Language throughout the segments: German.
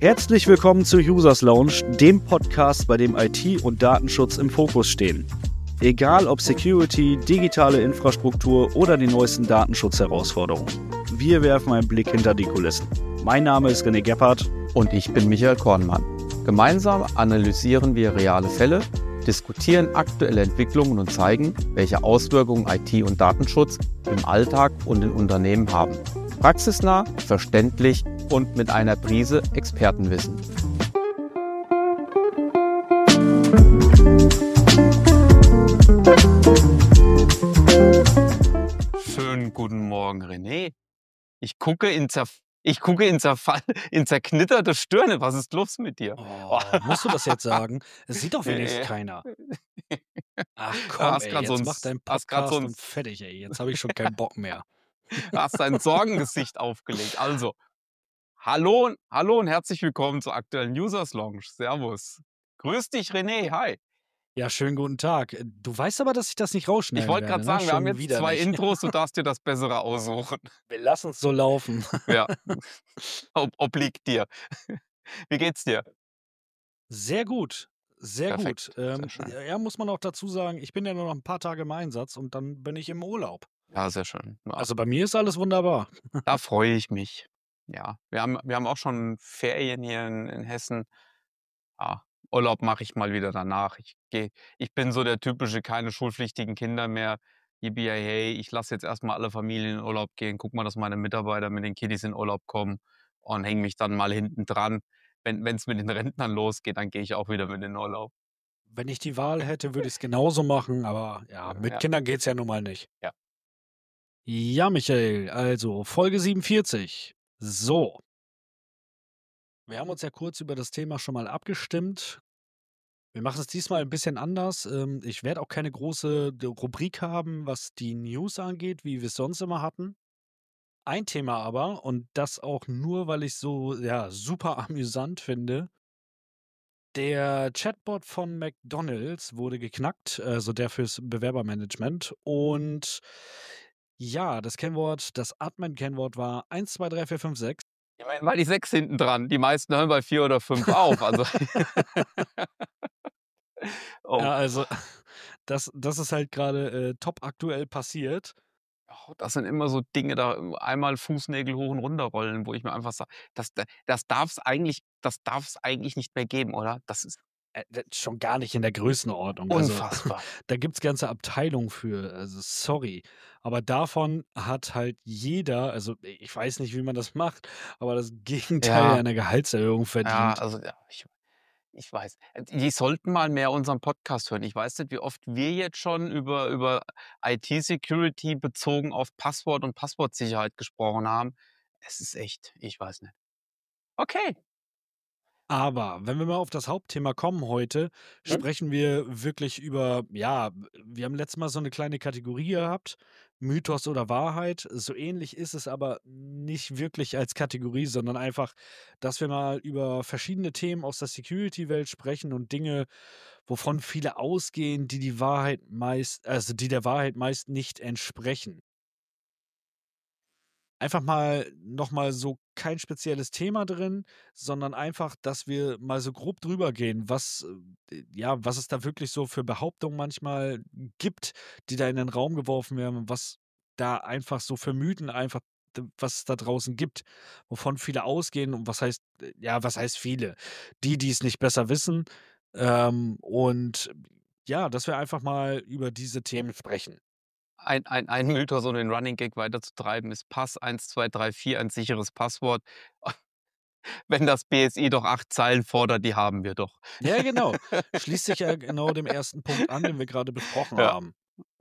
Herzlich willkommen zu Users Lounge, dem Podcast, bei dem IT und Datenschutz im Fokus stehen. Egal ob Security, digitale Infrastruktur oder die neuesten Datenschutzherausforderungen. Wir werfen einen Blick hinter die Kulissen. Mein Name ist René Gebhardt. Und ich bin Michael Kornmann. Gemeinsam analysieren wir reale Fälle, diskutieren aktuelle Entwicklungen und zeigen, welche Auswirkungen IT und Datenschutz im Alltag und in Unternehmen haben. Praxisnah, verständlich und mit einer Prise Expertenwissen. Schönen guten Morgen, René. Ich gucke in zerknitterte Stirne. Was ist los mit dir? Musst du das jetzt sagen? Es sieht doch wenigstens keiner. Ach komm, Hast ey, grad so jetzt ein- mach deinen hast grad Podcast so ein- und fertig, ey. Jetzt habe ich schon keinen Bock mehr. Hast dein Sorgengesicht aufgelegt. Also, hallo und herzlich willkommen zur aktuellen Users Lounge. Servus. Grüß dich, René. Hi. Ja, schönen guten Tag. Du weißt aber, dass ich das nicht Ich rausschneiden wollte werde, gerade ne? sagen, wir haben Schon jetzt wieder 2 nicht. Intros, du darfst dir das Bessere aussuchen. Wir lassen es so laufen. Ja, obliegt dir. Wie geht's dir? Sehr gut, sehr Perfekt, gut. sehr schön. Ja, muss man auch dazu sagen, ich bin ja nur noch ein paar Tage im Einsatz und dann bin ich im Urlaub. Ja, sehr schön. Ja. Also bei mir ist alles wunderbar. Da freue ich mich. Ja, wir haben auch schon Ferien hier in Hessen. Ja, Urlaub mache ich mal wieder danach. Ich bin so der typische keine schulpflichtigen Kinder mehr. Yippie-yay, ich lasse jetzt erst mal alle Familien in Urlaub gehen, guck mal, dass meine Mitarbeiter mit den Kiddies in Urlaub kommen und hänge mich dann mal hinten dran. Wenn's mit den Rentnern losgeht, dann gehe ich auch wieder mit in Urlaub. Wenn ich die Wahl hätte, würde ich es genauso machen, aber ja, mit Ja, Kindern geht's ja nun mal nicht. ja. Ja, Michael, also Folge 47. So, wir haben uns ja kurz über das Thema schon mal abgestimmt. Wir machen es diesmal ein bisschen anders. Ich werde auch keine große Rubrik haben, was die News angeht, wie wir es sonst immer hatten. Ein Thema aber, und das auch nur, weil ich so ja, super amüsant finde. Der Chatbot von McDonald's wurde geknackt, also der fürs Bewerbermanagement. Und ja, das Admin-Kennwort war 1, 2, 3, 4, 5, 6. Immerhin war die 6 hinten dran. Die meisten hören bei 4 oder 5 auf. Also oh. Ja, also das ist halt gerade top aktuell passiert. Oh, das sind immer so Dinge, da einmal Fußnägel hoch und runter rollen, wo ich mir einfach sage, das darf's eigentlich nicht mehr geben, oder? Das ist Schon gar nicht in der Größenordnung. Also, unfassbar. da gibt's ganze Abteilungen für. Also, sorry. Aber davon hat halt jeder, also, ich weiß nicht, wie man das macht, aber das Gegenteil Ja, einer Gehaltserhöhung ja, verdient. also, ja, ich weiß. Die sollten mal mehr unseren Podcast hören. Ich weiß nicht, wie oft wir jetzt schon über IT-Security bezogen auf Passwort und Passwortsicherheit gesprochen haben. Es ist echt, ich weiß nicht. Okay. Aber wenn wir mal auf das Hauptthema kommen heute, Mhm. sprechen wir wirklich über, ja, wir haben letztes Mal so eine kleine Kategorie gehabt, Mythos oder Wahrheit. So ähnlich ist es aber nicht wirklich als Kategorie, sondern einfach, dass wir mal über verschiedene Themen aus der Security-Welt sprechen und Dinge, wovon viele ausgehen, die der Wahrheit meist nicht entsprechen. Einfach mal noch mal so kein spezielles Thema drin, sondern einfach, dass wir mal so grob drüber gehen, was es da wirklich so für Behauptungen manchmal gibt, die da in den Raum geworfen werden und was da einfach so für Mythen einfach was es da draußen gibt, wovon viele ausgehen und was heißt viele? Die es nicht besser wissen, und ja, dass wir einfach mal über diese Themen sprechen. Ein Mythos, um den Running Gag weiterzutreiben, ist Pass 1, 2, 3, 4 ein sicheres Passwort. Wenn das BSI doch 8 Zeilen fordert, die haben wir doch. Ja, genau. Schließt sich ja genau dem ersten Punkt an, den wir gerade besprochen Ja. haben.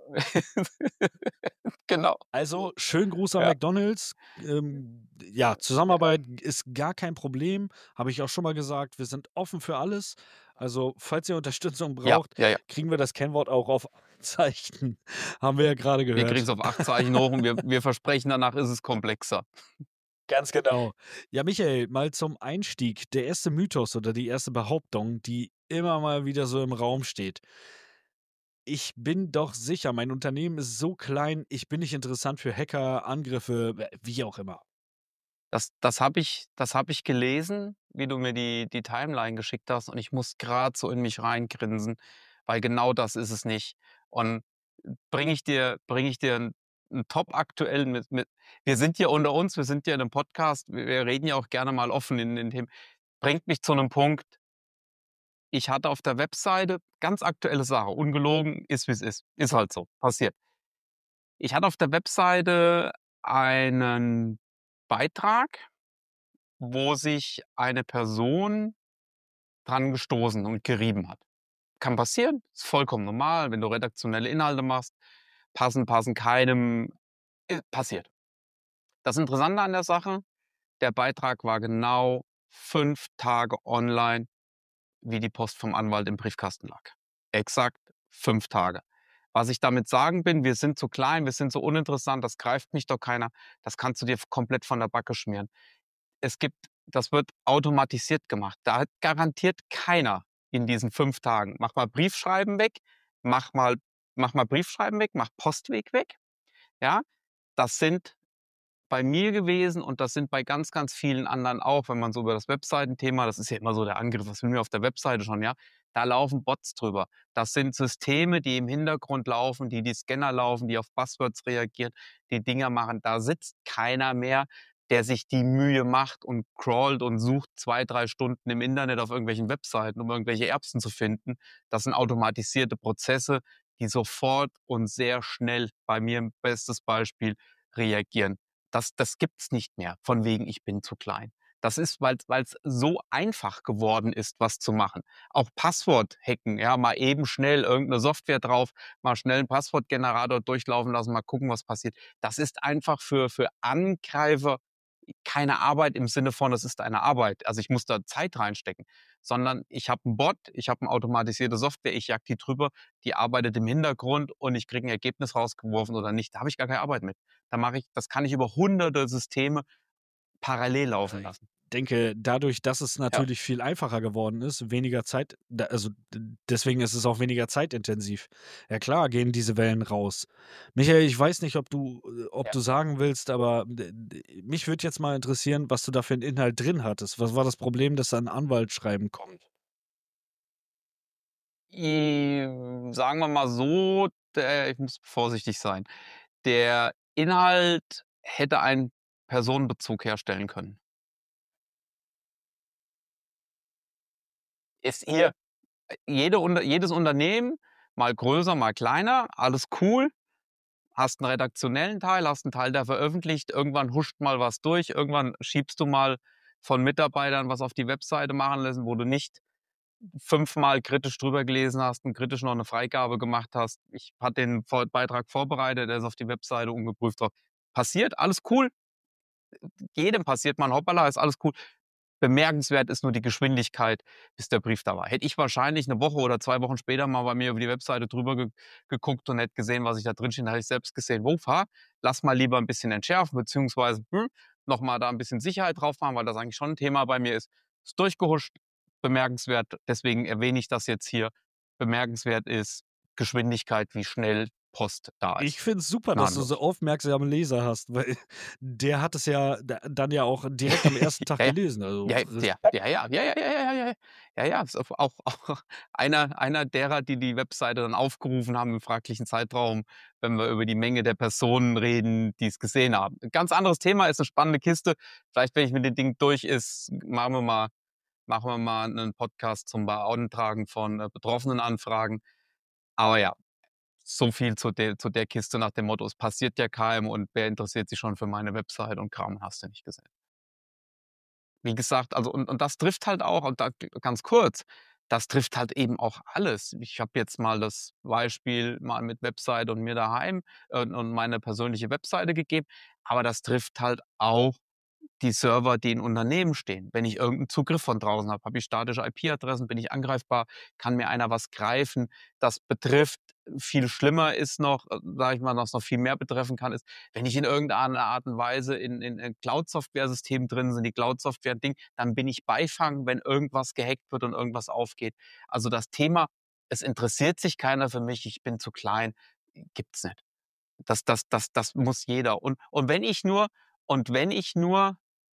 Genau. Also, schönen Gruß an Ja. McDonald's. Ja, Zusammenarbeit ist gar kein Problem, habe ich auch schon mal gesagt. Wir sind offen für alles. Also, falls ihr Unterstützung Ja, braucht, ja, ja. kriegen wir das Kennwort auch auf Zeichen. Haben wir ja gerade Wir gehört. kriegen's auf 8 Zeichen hoch und wir versprechen, danach ist es komplexer. Ganz genau. Ja, Michael, mal zum Einstieg. Der erste Mythos oder die erste Behauptung, die immer mal wieder so im Raum steht. Ich bin doch sicher, mein Unternehmen ist so klein, ich bin nicht interessant für Hacker, Angriffe, wie auch immer. Das habe ich gelesen, wie du mir die Timeline geschickt hast, und ich muss gerade so in mich reingrinsen, weil genau das ist es nicht. Und bringe ich dir 'n top aktuellen mit wir sind hier unter uns, wir sind hier in 'nem Podcast, wir reden ja auch gerne mal offen in den Themen. Bringt mich zu 'nem Punkt, ich hatte auf der Webseite ganz aktuelle Sache, ungelogen, ist wie's ist. Ist halt so, passiert. Ich hatte auf der Webseite einen Beitrag, wo sich eine Person dran gestoßen und gerieben hat. Kann passieren, ist vollkommen normal, wenn du redaktionelle Inhalte machst, passen keinem, passiert. Das Interessante an der Sache, der Beitrag war genau 5 Tage online, wie die Post vom Anwalt im Briefkasten lag. Exakt 5 Tage. Was ich damit sagen bin, wir sind so klein, wir sind so uninteressant, das greift mich doch keiner, das kannst du dir komplett von der Backe schmieren. Das wird automatisiert gemacht. Da hat garantiert keiner in diesen 5 Tagen: „Mach mal Briefschreiben weg, mach mal mach mal Briefschreiben weg, mach Postweg weg." Ja? Das sind bei mir gewesen, und das sind bei ganz, ganz vielen anderen auch, wenn man so über das Webseitenthema, das ist ja immer so der Angriff, was will mir auf der Webseite schon, ja? Da laufen Bots drüber. Das sind Systeme, die im Hintergrund laufen, die Scanner laufen, die auf Buzzwords reagieren, die Dinger machen. Da sitzt keiner mehr, der sich die Mühe macht und crawlt und sucht 2, 3 Stunden im Internet auf irgendwelchen Webseiten, um irgendwelche Erbsen zu finden. Das sind automatisierte Prozesse, die sofort und sehr schnell, bei mir bestes Beispiel, reagieren. Das gibt's nicht mehr, von wegen: „Ich bin zu klein." Das ist, weil's so einfach geworden ist, was zu machen. Auch Passwort hacken, ja, mal eben schnell irgend 'ne Software drauf, mal schnell 'n Passwortgenerator durchlaufen lassen, mal gucken, was passiert. Das ist einfach für Angreifer keine Arbeit im Sinne von, es ist eine Arbeit. Also, ich muss da Zeit reinstecken, sondern ich habe 'n Bot, ich habe 'ne automatisierte Software, ich jag die drüber, die arbeitet im Hintergrund und ich kriege 'n Ergebnis rausgeworfen oder nicht. Da habe ich gar keine Arbeit mit. Das kann ich über hunderte Systeme parallel laufen Ich lassen. denke, dadurch, dass es Ja, natürlich viel einfacher geworden ist, weniger Zeit also, deswegen ist es auch weniger zeitintensiv. Ja klar, gehen diese Wellen raus. Michael, ich weiß nicht, ob ja. du sagen willst, aber mich würde jetzt mal interessieren, was du da für 'n Inhalt drin hattest. Was war das Problem, dass da 'n Anwaltsschreiben kommt? Sagen wir mal so, ich muss vorsichtig sein. Der Inhalt hätte einen Personenbezug herstellen können. Ist hier jedes Unternehmen, mal größer, mal kleiner, alles cool. Hast 'n redaktionellen Teil, hast 'n Teil, der veröffentlicht, irgendwann huscht mal was durch, irgendwann schiebst du mal von Mitarbeitern was auf die Webseite machen lassen, wo du nicht fünfmal kritisch drüber gelesen hast und kritisch noch 'ne Freigabe gemacht hast. Ich hatte den Beitrag vorbereitet, der ist auf die Webseite ungeprüft drauf. Passiert, alles cool. Jedem passiert mal 'n Hoppala, ist alles cool. Bemerkenswert ist nur die Geschwindigkeit, bis der Brief da war. Hätte ich wahrscheinlich 'ne Woche oder 2 Wochen später mal bei mir über die Webseite drüber geguckt und hätte gesehen, was ich da drin steht, dann hätte ich selbst gesehen: „Uff, lass mal lieber 'n bisschen entschärfen, beziehungsweise, noch mal da 'n bisschen Sicherheit drauf machen, weil das eigentlich schon 'n Thema bei mir ist." Ist durchgehuscht, bemerkenswert, deswegen erwähne ich das jetzt hier. Bemerkenswert ist Geschwindigkeit, wie schnell Post da Ich ist. finde es super, dass du so Gnadenlos. aufmerksame Leser hast, weil der hat es ja dann ja auch direkt am ersten Tag Ja, ja. gelesen. Also, Ja, Respekt. ist auch einer derer, die die Webseite dann aufgerufen haben im fraglichen Zeitraum, wenn wir über die Menge der Personen reden, die es gesehen haben. Ganz anderes Thema, ist 'ne spannende Kiste. Vielleicht, wenn ich mit dem Ding durch ist, machen wir mal 'nen Podcast zum Beantragen von, betroffenen Anfragen. Aber ja, so viel zu der Kiste nach dem Motto: „Es passiert ja keinem und wer interessiert sich schon für meine Website" und Kram, hast du nicht gesehen. Wie gesagt, also und das trifft halt auch, und da ganz kurz, das trifft halt eben auch alles. Ich habe jetzt mal das Beispiel mal mit Website und mir daheim, und meine persönliche Webseite gegeben, aber das trifft halt auch die Server, die in Unternehmen stehen. Wenn ich irgendeinen Zugriff von draußen habe, habe ich statische IP-Adressen, bin ich angreifbar, kann mir einer was greifen. Das betrifft viel schlimmer ist noch, sage ich mal, was noch viel mehr betreffen kann, ist, wenn ich in irgendeiner Art und Weise in Cloud-Software-Systemen drin sind, die Cloud-Software-Ding, dann bin ich Beifang, wenn irgendwas gehackt wird und irgendwas aufgeht. Also das Thema, es interessiert sich keiner für mich, ich bin zu klein, gibt's nicht. Das muss jeder. Und wenn ich nur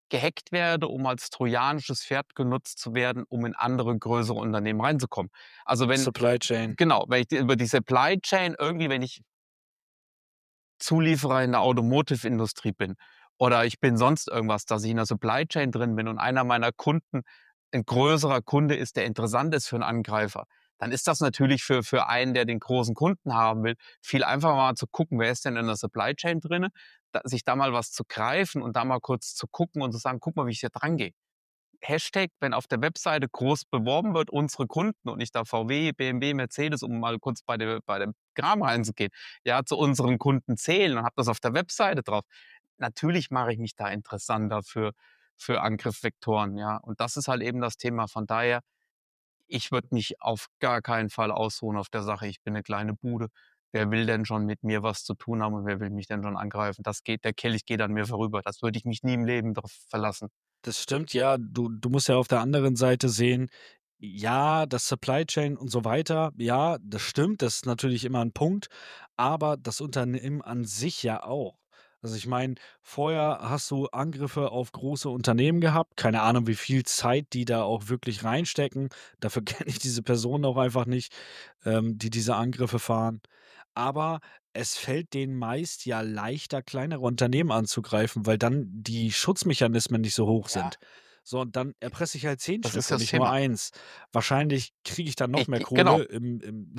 gehackt werde, um als trojanisches Pferd genutzt zu werden, um in andere größere Unternehmen reinzukommen. Also wenn Supply Chain. genau, wenn ich über die Supply Chain irgendwie, wenn ich Zulieferer in der Automotive-Industrie bin oder ich bin sonst irgendwas, dass ich in der Supply Chain drin bin und einer meiner Kunden ein größerer Kunde ist, der interessant ist für einen Angreifer, dann ist das natürlich für einen, der den großen Kunden haben will, viel einfacher mal zu gucken, wer ist denn in der Supply Chain drinne, sich da mal was zu greifen und da mal kurz zu gucken und zu sagen: „Guck mal, wie ich hier drangehe." Hashtag, wenn auf der Webseite groß beworben wird, unsere Kunden und nicht da VW, BMW, Mercedes, um mal kurz bei dem Kram reinzugehen, ja, zu unseren Kunden zählen und habe das auf der Webseite drauf. Natürlich mache ich mich da interessanter für Angriffsvektoren, ja. Und das ist halt eben das Thema. Von daher, ich würde mich auf gar keinen Fall ausruhen auf der Sache. Ich bin eine kleine Bude. Wer will denn schon mit mir was zu tun haben und wer will mich denn schon angreifen? Das geht, der Kelch geht an mir vorüber. Das würde ich mich nie im Leben drauf verlassen. Das stimmt, ja. Du musst ja auf der anderen Seite sehen, ja, das Supply Chain und so weiter, ja, das stimmt, das ist natürlich immer ein Punkt, aber das Unternehmen an sich ja auch. Also, ich meine, vorher hast du Angriffe auf große Unternehmen gehabt. Keine Ahnung, wie viel Zeit die da auch wirklich reinstecken. Dafür kenne ich diese Personen auch einfach nicht, die diese Angriffe fahren. Aber es fällt denen meist ja leichter, kleinere Unternehmen anzugreifen, weil dann die Schutzmechanismen nicht so hoch Ja, sind. So, und dann erpresse ich halt 10 das Stück ist und das nicht nur Thema. eins. Wahrscheinlich kriege ich dann noch mehr Genau. Kohle im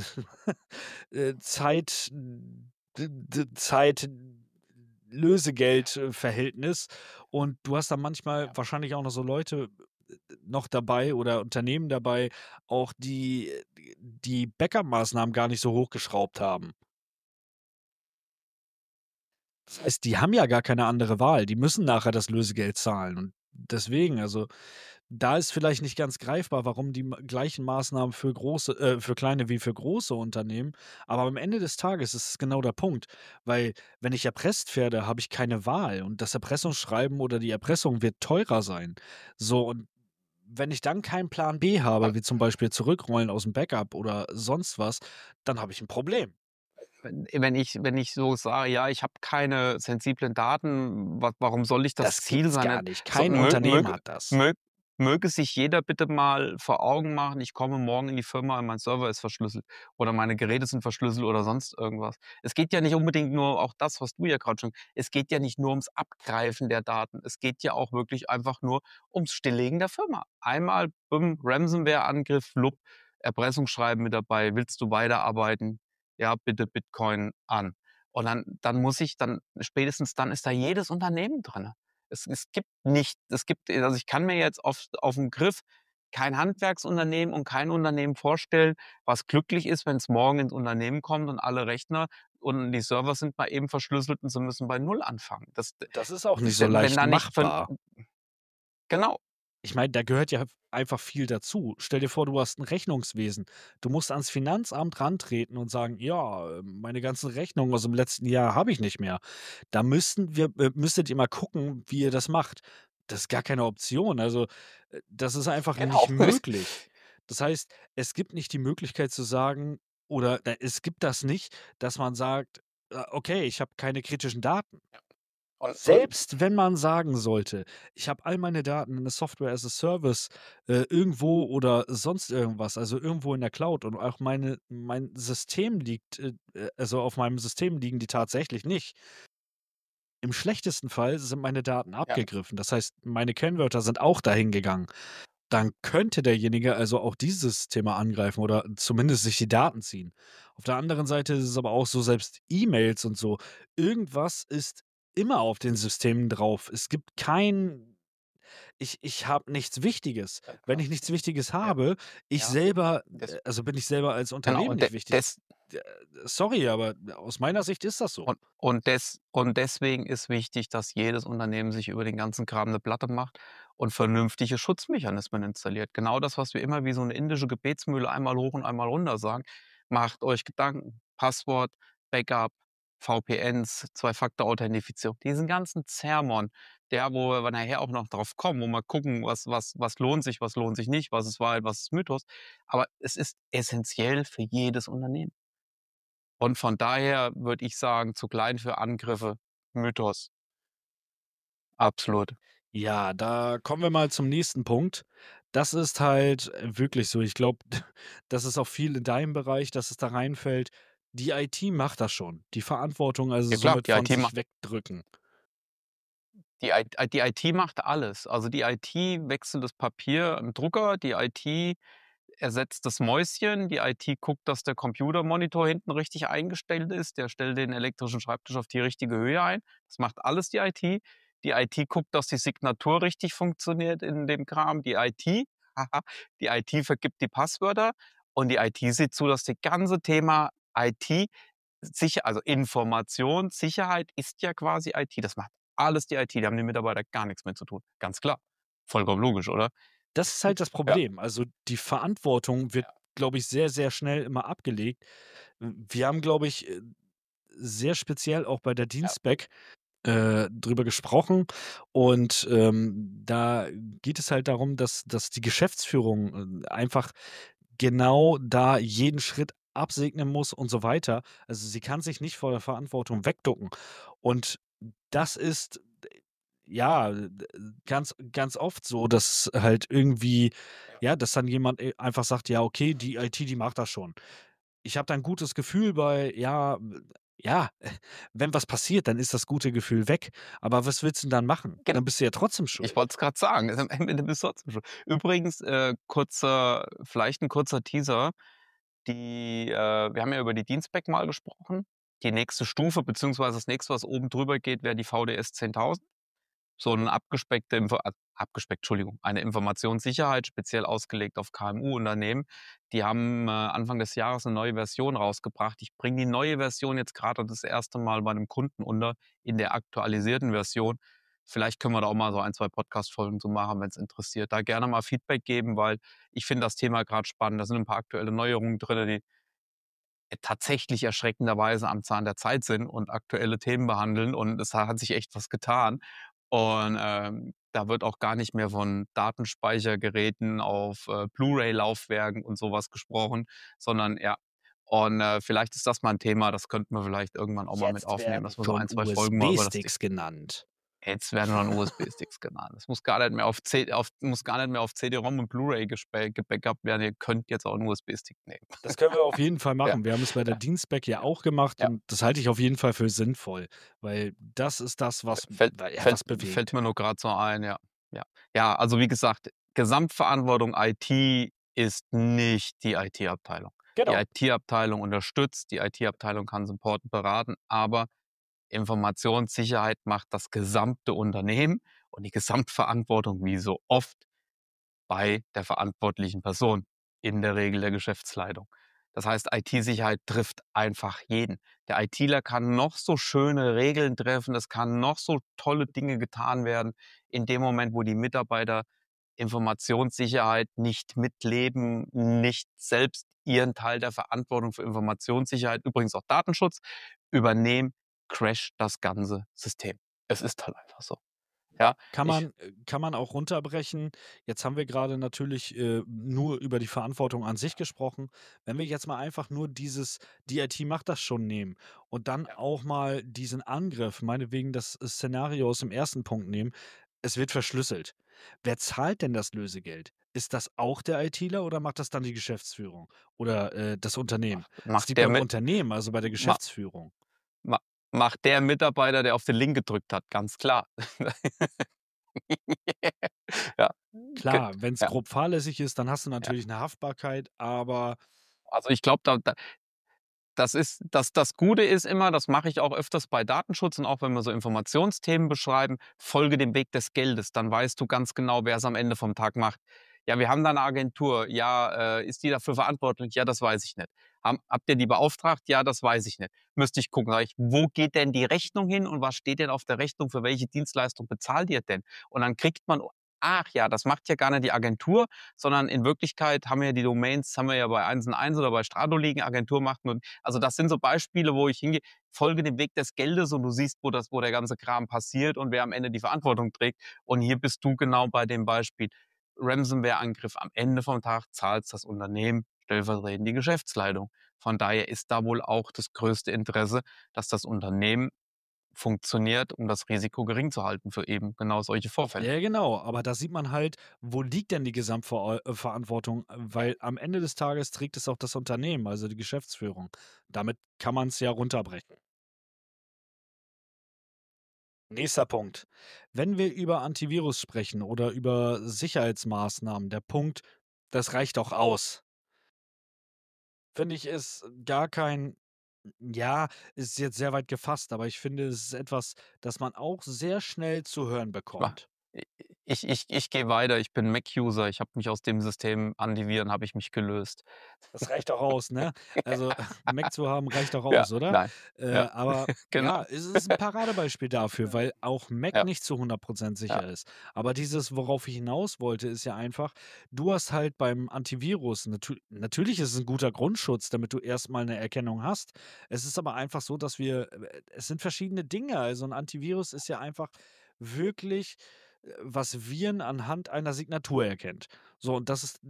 Zeit d d Zeit Lösegeld, Verhältnis. Und du hast dann manchmal Ja. wahrscheinlich auch noch so Leute noch dabei oder Unternehmen dabei, auch die Backup-Maßnahmen gar nicht so hochgeschraubt haben. Das heißt, die haben ja gar keine andere Wahl. Die müssen nachher das Lösegeld zahlen. Und deswegen, also, da ist vielleicht nicht ganz greifbar, warum die gleichen Maßnahmen für kleine wie für große Unternehmen. Aber am Ende des Tages ist es genau der Punkt. Weil, wenn ich erpresst werde, habe ich keine Wahl. Und das Erpressungsschreiben oder die Erpressung wird teurer sein. So, und wenn ich dann keinen Plan B habe, wie zum Beispiel Zurückrollen aus dem Backup oder sonst was, dann habe ich ein Problem. Wenn ich so sage: „Ja, ich habe keine sensiblen Daten, wa warum soll ich das Das Ziel gibt's sein?" gar nicht. So, Kein Unternehmen hat das. mög möge sich jeder bitte mal vor Augen machen: „Ich komme morgen in die Firma und mein Server ist verschlüsselt oder meine Geräte sind verschlüsselt" oder sonst irgendwas. Es geht ja nicht unbedingt nur auch das, was du ja grad schon es geht ja nicht nur ums Abgreifen der Daten. Es geht ja auch wirklich einfach nur ums Stilllegen der Firma. Einmal, Ransomware-Angriff, flupp, Erpressungsschreiben mit dabei: „Willst du weiterarbeiten? Ja, bitte Bitcoin an." Und dann muss ich dann spätestens dann ist da jedes Unternehmen drinne. Es gibt also, ich kann mir jetzt aufm Griff kein Handwerksunternehmen und kein Unternehmen vorstellen, was glücklich ist, wenn's morgen ins Unternehmen kommt und alle Rechner und die Server sind mal eben verschlüsselt und sie müssen bei Null anfangen. Das ist auch nicht so Wenn leicht da nicht von machbar. genau, Ich meine, da gehört ja einfach viel dazu. Stell dir vor, du hast ein Rechnungswesen. Du musst ans Finanzamt rantreten und sagen: „Ja, meine ganzen Rechnungen aus dem letzten Jahr habe ich nicht mehr.“ Da müsstet ihr mal gucken, wie ihr das macht. Das ist gar keine Option. Also, das ist einfach genau. nicht möglich. Das heißt, es gibt nicht die Möglichkeit zu sagen oder es gibt das nicht, dass man sagt: Okay, ich habe keine kritischen Daten.“ Und Selbst wenn man sagen sollte: „Ich habe all meine Daten in 'ne Software as a Service, irgendwo oder sonst irgendwas, also irgendwo in der Cloud und auch mein System liegt also auf meinem System liegen die tatsächlich nicht.“ Im schlechtesten Fall sind meine Daten ja, abgegriffen. Das heißt, meine Kennwörter sind auch dahin gegangen. Dann könnte derjenige also auch dieses Thema angreifen oder zumindest sich die Daten ziehen. Auf der anderen Seite ist es aber auch so, selbst E-Mails und so, irgendwas ist immer auf den Systemen drauf. Es gibt kein ich habe nichts Wichtiges. Wenn ich nichts Wichtiges ja, habe, ich ja. selber Des also bin ich selber als genau, Unternehmen und nicht wichtig. des D Sorry, aber aus meiner Sicht ist das so. und deswegen ist wichtig, dass jedes Unternehmen sich über den ganzen Kram 'ne Platte macht und vernünftige Schutzmechanismen installiert. Genau das, was wir immer wie so 'ne indische Gebetsmühle einmal hoch und einmal runter sagen. Macht euch Gedanken. Passwort, Backup, VPNs, Zwei-Faktor-Authentifizierung, diesen ganzen Zermon, wo wir nachher auch noch drauf kommen, wo wir gucken, was lohnt sich nicht, was ist Wahrheit, was ist Mythos. Aber es ist essenziell für jedes Unternehmen. Und von daher würde ich sagen, zu klein für Angriffe, Mythos, absolut. Ja, da kommen wir mal zum nächsten Punkt. Das ist halt wirklich so. Ich glaube, das ist auch viel in deinem Bereich, dass es da reinfällt. Die IT macht das schon. Die Verantwortung also Ja klar, somit von sich wegdrücken. Die IT macht alles. Also, die IT wechselt das Papier im Drucker, die IT ersetzt das Mäuschen, die IT guckt, dass der Computermonitor hinten richtig eingestellt ist, der stellt den elektrischen Schreibtisch auf die richtige Höhe ein. Das macht alles die IT. Die IT guckt, dass die Signatur richtig funktioniert in dem Kram. Die IT haha, die IT vergibt die Passwörter und die IT sieht zu, dass das ganze Thema IT also Informationssicherheit ist ja quasi IT. Das macht alles die IT. Da haben die Mitarbeiter gar nichts mit zu tun. Ganz klar. Vollkommen logisch, oder? Das ist halt das Ja, Problem. Also, die Verantwortung wird, ja, glaube ich, sehr, sehr schnell immer abgelegt. Wir haben, glaube ich, sehr speziell auch bei der ja, Dienstback, drüber gesprochen und, da geht es halt darum, dass die Geschäftsführung, einfach genau da jeden Schritt absegnen muss und so weiter. Also, sie kann sich nicht vor der Verantwortung wegducken. Und das ist, ja, ganz oft so, dass halt irgendwie ja. ja, dass dann jemand, einfach sagt: „Ja, okay, die IT, die macht das schon.“ Ich habe da 'n gutes Gefühl bei, ja, ja, wenn was passiert, dann ist das gute Gefühl weg. Aber was willst 'n dann machen? Gen Dann bist du ja trotzdem Ich schuld. wollte es gerade sagen, am Ende bist du trotzdem schuld. Übrigens, vielleicht ein kurzer Teaser. Wir haben ja über die Dienstback mal gesprochen. Die nächste Stufe beziehungsweise das nächste, was oben drüber geht, wäre die VDS 10.000. So 'n abgespeckt, Entschuldigung, eine Informationssicherheit, speziell ausgelegt auf KMU-Unternehmen. Die haben, Anfang des Jahres eine neue Version rausgebracht. Ich bringe die neue Version jetzt gerade das erste Mal bei einem Kunden unter in der aktualisierten Version. Vielleicht können wir da auch mal so ein 2 Podcast-Folgen zu machen, wenn es interessiert. Da gerne mal Feedback geben, weil ich finde das Thema gerade spannend. Da sind ein paar aktuelle Neuerungen drin, die tatsächlich erschreckenderweise am Zahn der Zeit sind und aktuelle Themen behandeln und es hat sich echt was getan. Und, da wird auch gar nicht mehr von Datenspeichergeräten auf, Blu-ray-Laufwerken und sowas gesprochen, sondern ja. Und, vielleicht ist das mal ein Thema, das könnten wir vielleicht irgendwann auch mal mit Jetzt aufnehmen, werden dass wir so schon ein 2 Folgen mal über das Thema. USB-Sticks genannt. Jetzt werden schon USB-Sticks genannt. Es muss gar nicht mehr muss gar nicht mehr auf CD-ROM und Blu-ray gebackupt werden. Ihr könnt jetzt auch 'n USB-Stick nehmen. Das können wir auf jeden Fall Ja, machen. Wir haben es bei der ja, Dienstback ja auch gemacht ja. und das halte ich auf jeden Fall für sinnvoll, weil das ist das, was Fällt ja, fällt was fällt bewegt. mir nur grad so ein, ja. Ja. Ja, also wie gesagt, Gesamtverantwortung IT ist nicht die IT-Abteilung. Die Genau. IT-Abteilung unterstützt, die IT-Abteilung kann supporten, beraten, aber Informationssicherheit macht das gesamte Unternehmen und die Gesamtverantwortung wie so oft bei der verantwortlichen Person, in der Regel der Geschäftsleitung. Das heißt, IT-Sicherheit trifft einfach jeden. Der ITler kann noch so schöne Regeln treffen, es kann noch so tolle Dinge getan werden. In dem Moment, wo die Mitarbeiter Informationssicherheit nicht mitleben, nicht selbst ihren Teil der Verantwortung für Informationssicherheit, übrigens auch Datenschutz, übernehmen, crasht das ganze System. Es ist halt einfach so. Ja, Ja, ich kann man auch runterbrechen. Jetzt haben wir gerade natürlich, nur über die Verantwortung an sich gesprochen. Wenn wir jetzt mal einfach nur dieses „Die IT macht das schon“ nehmen und dann ja, auch mal diesen Angriff, meinetwegen das Szenario aus dem ersten Punkt nehmen, es wird verschlüsselt. Wer zahlt denn das Lösegeld? Ist das auch der ITler oder macht das dann die Geschäftsführung oder, das Unternehmen? Es macht liegt der beim mit Unternehmen, also bei der ma Geschäftsführung. Ma macht der Mitarbeiter, der auf den Link gedrückt hat, ganz klar. Ja, ge Klar, wenn es ja. grob fahrlässig ist, dann hast du Ja. natürlich eine Haftbarkeit, aber Also, ich glaube, das Gute ist immer, das mache ich auch öfters bei Datenschutz und auch wenn wir so Informationsthemen beschreiben: „Folge dem Weg des Geldes“, dann weißt du ganz genau, wer es am Ende vom Tag macht. „Ja, wir haben da 'ne Agentur. Ja, ist die dafür verantwortlich?“ „Ja, das weiß ich nicht.“ „Habt ihr die beauftragt?“ „Ja, das weiß ich nicht.“ Müsste ich gucken. Sage ich: „Wo geht denn die Rechnung hin und was steht denn auf der Rechnung? Für welche Dienstleistung bezahlt ihr denn?“ Und dann kriegt man: „Ach ja, das macht ja gar nicht die Agentur, sondern in Wirklichkeit haben wir ja die Domains haben wir ja bei 1&1 oder bei Strato liegen. Agentur macht nur“, also das sind so Beispiele, wo ich hingehe, folge dem Weg des Geldes und du siehst, wo der ganze Kram passiert und wer am Ende die Verantwortung trägt. Und hier bist du genau bei dem Beispiel. Ransomware-Angriff am Ende vom Tag zahlt das Unternehmen, stellvertretend die Geschäftsleitung. Von daher ist da wohl auch das größte Interesse, dass das Unternehmen funktioniert, um das Risiko gering zu halten für eben genau solche Vorfälle. Ja, genau, aber da sieht man halt, wo liegt denn die Gesamtverantwortung, weil am Ende des Tages trägt es auch das Unternehmen, also die Geschäftsführung. Damit kann man es ja runterbrechen. Nächster Punkt. Wenn wir über Antivirus sprechen oder über Sicherheitsmaßnahmen, der Punkt, das reicht doch aus. Finde ich, ist gar kein ja, ist jetzt sehr weit gefasst, aber ich finde, es ist etwas, das man auch sehr schnell zu hören Ah, bekommt. i ich gehe weiter. Ich bin Mac-User. Ich habe mich aus dem System Antiviren habe ich mich gelöst. Das reicht doch aus, ne? Also, Mac zu haben reicht doch Ja, aus, oder? nein. Ja, Aber ja, genau. es ist 'n Paradebeispiel dafür, weil auch Mac Ja, nicht zu 100% ja, sicher ist. Aber dieses, worauf ich hinaus wollte, ist ja einfach, du hast halt beim Antivirus natürlich ist es 'n guter Grundschutz, damit du erst mal 'ne Erkennung hast. Es ist aber einfach so, dass es sind verschiedene Dinge. Also, 'n Antivirus ist ja einfach wirklich, was Viren anhand einer Signatur erkennt. So, und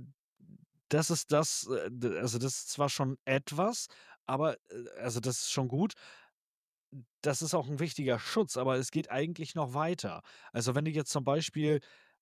das ist zwar schon etwas, aber, also, das ist schon gut. Das ist auch 'n wichtiger Schutz, aber es geht eigentlich noch weiter. Also, wenn du jetzt zum Beispiel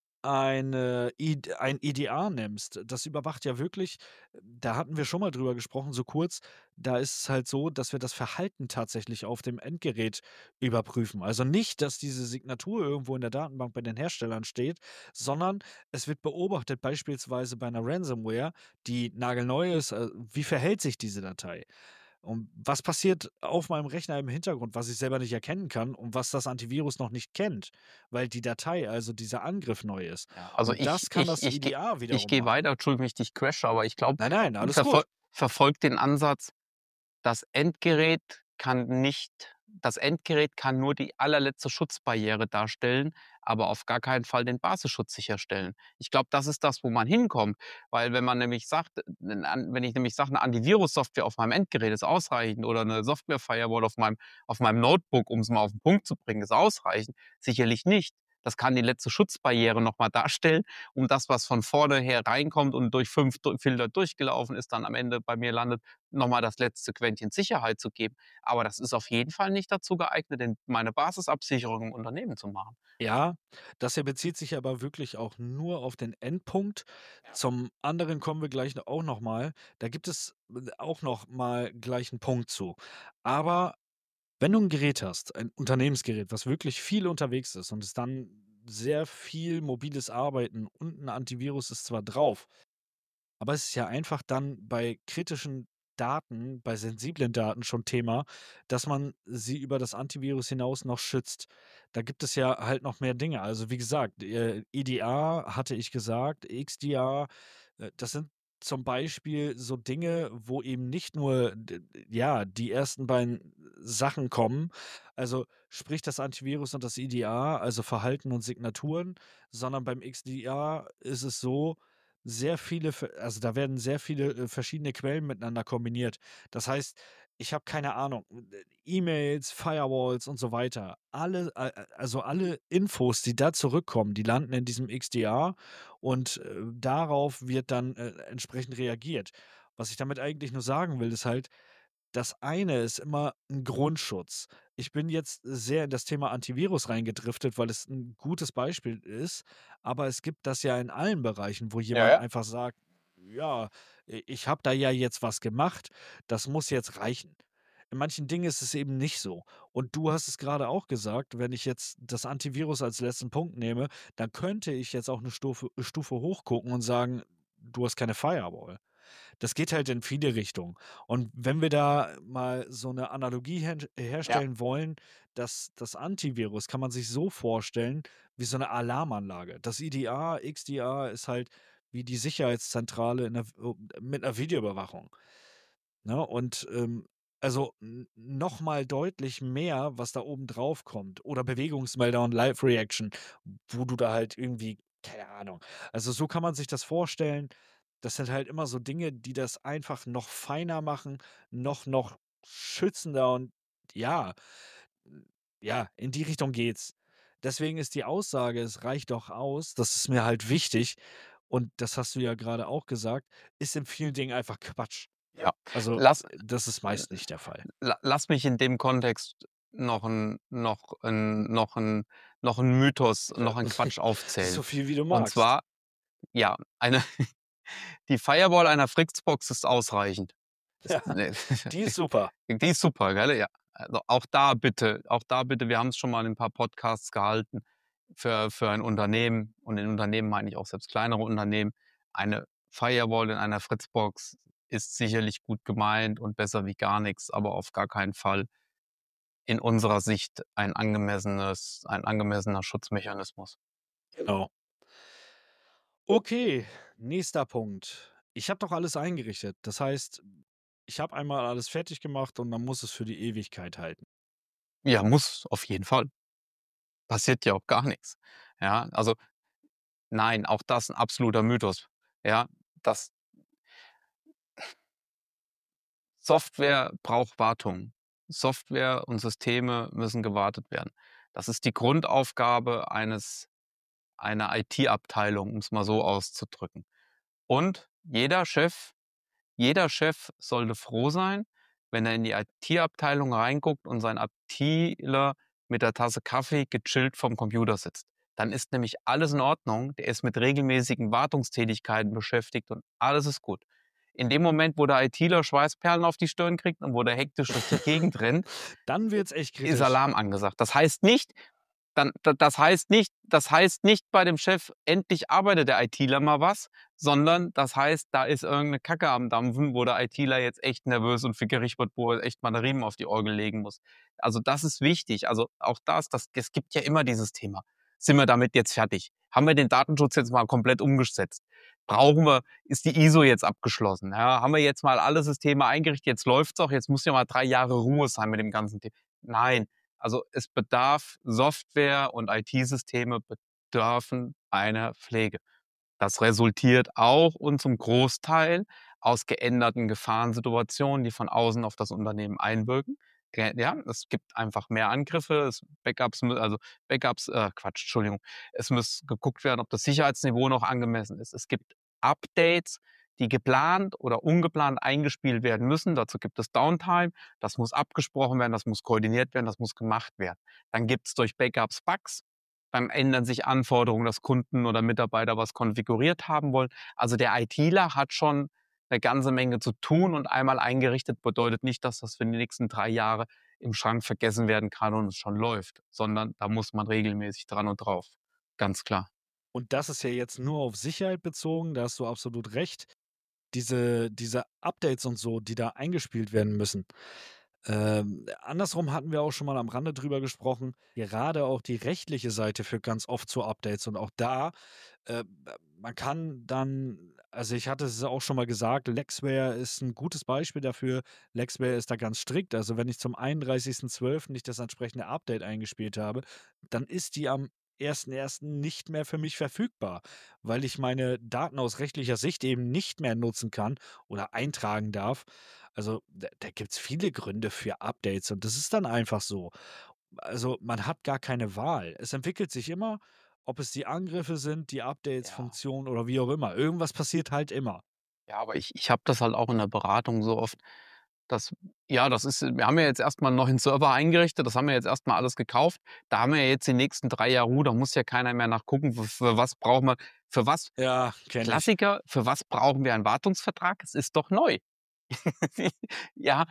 ein EDR nimmst, das überwacht ja wirklich da hatten wir schon mal drüber gesprochen, so kurz, da ist es halt so, dass wir das Verhalten tatsächlich auf dem Endgerät überprüfen. Also nicht, dass diese Signatur irgendwo in der Datenbank bei den Herstellern steht, sondern es wird beobachtet, beispielsweise bei 'ner Ransomware, die nagelneu ist, wie verhält sich diese Datei? Und was passiert auf meinem Rechner im Hintergrund, was ich selber nicht erkennen kann und was das Antivirus noch nicht kennt, weil die Datei, also dieser Angriff neu ist. ja. Also, Und das kann das EDR ich wiederum gehe machen. weiter. Entschuldige, wenn ich dich crashe, aber ich glaube, Nein, nein, ich alles gut. verfolge den Ansatz. Das Endgerät kann nur die allerletzte Schutzbarriere darstellen, aber auf gar keinen Fall den Basisschutz sicherstellen. Ich glaube, das ist das, wo man hinkommt, weil wenn man nämlich sagt, wenn ich nämlich sage, 'ne Antivirus-Software auf meinem Endgerät ist ausreichend oder eine Software-Firewall auf meinem Notebook, um es mal auf den Punkt zu bringen, ist ausreichend, sicherlich nicht. Das kann die letzte Schutzbarriere noch mal darstellen, um das, was von vorne her reinkommt und durch 5 Filter durchgelaufen ist, dann am Ende bei mir landet, noch mal das letzte Quäntchen Sicherheit zu geben. Aber das ist auf jeden Fall nicht dazu geeignet, meine Basisabsicherung im Unternehmen zu machen. Ja, das hier bezieht sich aber wirklich auch nur auf den Endpunkt. Ja. Zum anderen kommen wir gleich auch noch mal. Da gibt es auch noch mal gleich einen Punkt zu. Aber wenn du ein Gerät hast, ein Unternehmensgerät, was wirklich viel unterwegs ist und es dann sehr viel mobiles Arbeiten und 'n Antivirus ist zwar drauf. Aber es ist ja einfach dann bei kritischen Daten, bei sensiblen Daten schon Thema, dass man sie über das Antivirus hinaus noch schützt. Da gibt es ja halt noch mehr Dinge. Also, wie gesagt, EDR hatte ich gesagt, XDR, das sind zum Beispiel so Dinge, wo eben nicht nur ja, die ersten beiden Sachen kommen, also sprich das Antivirus und das EDR, also Verhalten und Signaturen, sondern beim XDR ist es so, also, da werden sehr viele, verschiedene Quellen miteinander kombiniert. Das heißt, ich habe keine Ahnung, E-Mails, Firewalls und so weiter. Also, alle Infos, die da zurückkommen, die landen in diesem XDR und, darauf wird dann, entsprechend reagiert. Was ich damit eigentlich nur sagen will, ist halt, das eine ist immer ein Grundschutz. Ich bin jetzt sehr in das Thema Antivirus reingedriftet, weil es ein gutes Beispiel ist, aber es gibt das ja in allen Bereichen, wo Ja, jemand ja. einfach sagt: „Ja, ich habe da ja jetzt was gemacht, das muss jetzt reichen.“ In manchen Dingen ist es eben nicht so. Und du hast es gerade auch gesagt, wenn ich jetzt das Antivirus als letzten Punkt nehme, dann könnte ich jetzt auch eine Stufe hochgucken und sagen: „Du hast keine Firewall.“ Das geht halt in viele Richtungen. Und wenn wir da mal so eine Analogie Ja, herstellen wollen, das Antivirus kann man sich so vorstellen wie so eine Alarmanlage. Das EDR, XDR ist halt wie die Sicherheitszentrale mit einer Videoüberwachung, ne? Und, also, noch mal deutlich mehr, was da oben drauf kommt oder Bewegungsmelder und Live Reaction, wo du da halt irgendwie keine Ahnung. Also, so kann man sich das vorstellen. Das sind halt immer so Dinge, die das einfach noch feiner machen, noch schützender und ja, hm, ja, in die Richtung geht's. Deswegen ist die Aussage: „Es reicht doch aus“, das ist mir halt wichtig und das hast du ja grade auch gesagt, ist in vielen Dingen einfach Quatsch. ja. Also, Lass das ist meist nicht der Fall. lass mich in dem Kontext noch 'n Mythos, noch ein Quatsch So aufzählen. viel wie du Und magst. zwar, ja, eine die Firewall einer Fritzbox ist ausreichend. Das Ja, ne, die ist super. die ist super, gell? Ja. Also, auch da bitte, wir haben's schon mal in 'n paar Podcasts gehalten, für ein Unternehmen, und in Unternehmen meine ich auch selbst kleinere Unternehmen, eine Firewall in einer Fritzbox ist sicherlich gut gemeint und besser wie gar nix, aber auf gar keinen Fall in unserer Sicht ein angemessener Schutzmechanismus. Genau. Okay, nächster Punkt. Ich habe doch alles eingerichtet. Das heißt, ich habe einmal alles fertig gemacht und dann muss es für die Ewigkeit halten. Ja, muss, auf jeden Fall. Passiert ja auch gar nix. Ja, also, nein, auch das 'n absoluter Mythos. Ja, das Software braucht Wartung. Software und Systeme müssen gewartet werden. Das ist die Grundaufgabe einer IT-Abteilung, um's mal so auszudrücken. Und jeder Chef sollte froh sein, wenn er in die IT-Abteilung reinguckt und sein ITler mit der Tasse Kaffee gechillt vorm Computer sitzt. Dann ist nämlich alles in Ordnung. Der ist mit regelmäßigen Wartungstätigkeiten beschäftigt und alles ist gut. In dem Moment, wo der ITler Schweißperlen auf die Stirn kriegt und wo der hektisch durch die Gegend rennt, Dann wird's echt ist kritisch. Alarm angesagt. Das heißt nicht bei dem Chef, endlich arbeitet der ITler mal was, sondern das heißt, da ist irgend 'ne Kacke am Dampfen, wo der ITler jetzt echt nervös und fickerig wird, wo er echt mal 'ne Riemen auf die Orgel legen muss. Also, das ist wichtig. Also, auch das es gibt ja immer dieses Thema. Sind wir damit jetzt fertig? Haben wir den Datenschutz jetzt mal komplett umgesetzt? Ist die ISO jetzt abgeschlossen? Ja, haben wir jetzt mal alle Systeme eingerichtet, jetzt läuft's auch, jetzt muss ja mal 3 Jahre Ruhe sein mit dem ganzen Thema. Nein, also es bedarf Software und IT-Systeme bedürfen einer Pflege. Das resultiert auch und zum Großteil aus geänderten Gefahrensituationen, die von außen auf das Unternehmen einwirken. Ja, es gibt einfach mehr Angriffe, Quatsch, Entschuldigung. Es muss geguckt werden, ob das Sicherheitsniveau noch angemessen ist. Es gibt Updates, die geplant oder ungeplant eingespielt werden müssen. Dazu gibt es Downtime. Das muss abgesprochen werden, das muss koordiniert werden, das muss gemacht werden. Dann gibt es durch Backups Bugs. Dann ändern sich Anforderungen, dass Kunden oder Mitarbeiter was konfiguriert haben wollen. Also der ITler hat schon eine ganze Menge zu tun, und einmal eingerichtet bedeutet nicht, dass das für die nächsten 3 Jahre im Schrank vergessen werden kann und es schon läuft, sondern da muss man regelmäßig dran und drauf. Ganz klar. Und das ist ja jetzt nur auf Sicherheit bezogen, da hast du absolut recht. Diese Updates und so, die da eingespielt werden müssen. Andersrum hatten wir auch schon mal am Rande drüber gesprochen. Gerade auch die rechtliche Seite führt ganz oft zu Updates und auch da, äh, man kann dann, also ich hatte es auch schon mal gesagt, Lexware ist ein gutes Beispiel dafür. Lexware ist da ganz strikt. Also, wenn ich zum 31.12. nicht das entsprechende Update eingespielt habe, dann ist die am 1.1. nicht mehr für mich verfügbar, weil ich meine Daten aus rechtlicher Sicht eben nicht mehr nutzen kann oder eintragen darf. Also, da gibt's viele Gründe für Updates und das ist dann einfach so. Also, man hat gar keine Wahl. Es entwickelt sich immer, ob es die Angriffe sind, die Updates, Ja. Funktionen oder wie auch immer. Irgendwas passiert halt immer. Ja, aber ich habe das halt auch in der Beratung so oft, dass ja, das ist wir haben ja jetzt erst mal 'n neuen Server eingerichtet, das haben wir jetzt erst mal alles gekauft. Da haben wir ja jetzt die nächsten 3 Jahre Ruhe, da muss ja keiner mehr nachgucken, für was brauchen wir für was Ja, kenne ich. Klassiker, für was brauchen wir einen Wartungsvertrag? Es ist doch neu. Ja,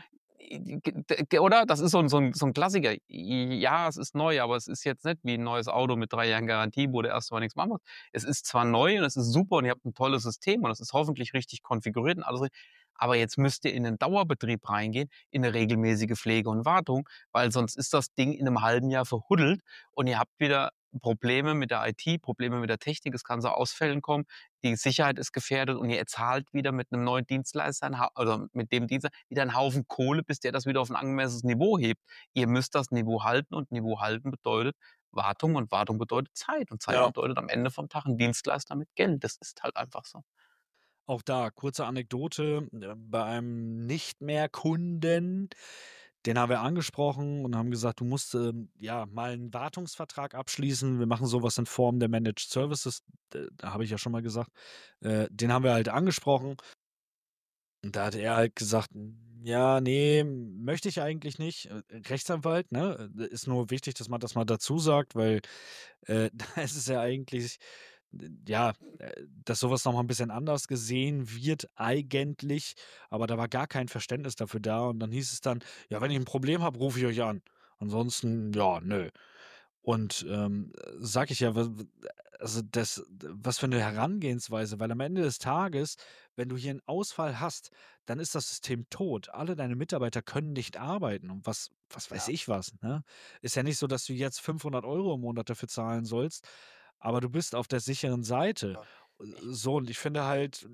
oder? Das ist so 'n Klassiker. Ja, es ist neu, aber es ist jetzt nicht wie 'n neues Auto mit 3 Jahren Garantie, wo du erst mal nix machen musst. Es ist zwar neu und es ist super und ihr habt 'n tolles System und es ist hoffentlich richtig konfiguriert und alles aber jetzt müsst ihr in 'nen Dauerbetrieb reingehen, in 'ne regelmäßige Pflege und Wartung, weil sonst ist das Ding in 'nem halben Jahr verhuddelt und ihr habt wieder Probleme mit der IT, Probleme mit der Technik, es kann zu Ausfällen kommen, die Sicherheit ist gefährdet und ihr zahlt wieder mit 'nem neuen Dienstleister oder mit dem Dienstleister wieder 'n Haufen Kohle, bis der das wieder auf 'n angemessenes Niveau hebt. Ihr müsst das Niveau halten und Niveau halten bedeutet Wartung und Wartung bedeutet Zeit und Zeit Ja. bedeutet am Ende vom Tag 'n Dienstleister mit Geld. Das ist halt einfach so. Auch da, kurze Anekdote, bei einem Nicht-mehr-Kunden, den haben wir angesprochen und haben gesagt: „Du musst, ja, mal einen Wartungsvertrag abschließen. Wir machen sowas in Form der Managed Services.“ Da habe ich ja schon mal gesagt. Den haben wir halt angesprochen und da hat er halt gesagt: Ja, ne, möchte ich eigentlich nicht. Rechtsanwalt, ne? Ist nur wichtig, dass man das mal dazu sagt, weil, da ist es ja eigentlich, ja, dass sowas noch mal 'n bisschen anders gesehen wird eigentlich, aber da war gar kein Verständnis dafür da und dann hieß es dann: „Ja, wenn ich 'n Problem habe, rufe ich euch an. Ansonsten, ja, nö.“ Und, sage ich ja, also, was für eine Herangehensweise, weil am Ende des Tages, wenn du hier einen Ausfall hast, dann ist das System tot. Alle deine Mitarbeiter können nicht arbeiten und was weiß Ja, ich was, ne? Ist ja nicht so, dass du jetzt 500 € im Monat dafür zahlen sollst, aber du bist auf der sicheren Seite. ja. Ich So, und ich finde halt,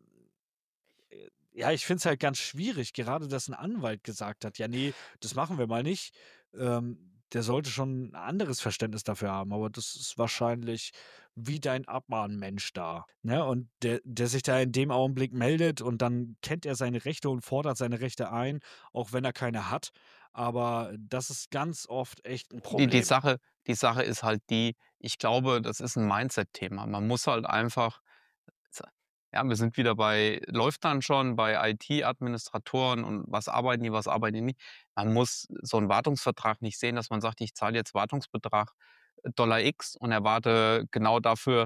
ja, ich finde es halt ganz schwierig, gerade dass ein Anwalt gesagt hat: „Ja, nee, das machen wir mal nicht.“ Der sollte schon 'n anderes Verständnis dafür haben, aber das ist wahrscheinlich wie dein Abmahnmensch da, ne? Und der sich da in dem Augenblick meldet und dann kennt er seine Rechte und fordert seine Rechte ein, auch wenn er keine hat. Aber das ist ganz oft echt 'n die die Problem. Sache die Sache ist halt die, ich glaube, das ist 'n Mindset-Thema. Man muss halt einfach z ja, wir sind wieder bei läuft dann schon bei IT-Administratoren und was arbeiten die nicht. Man muss so 'n Wartungsvertrag nicht sehen, dass man sagt: „Ich zahle jetzt Wartungsbetrag Dollar X und erwarte genau dafür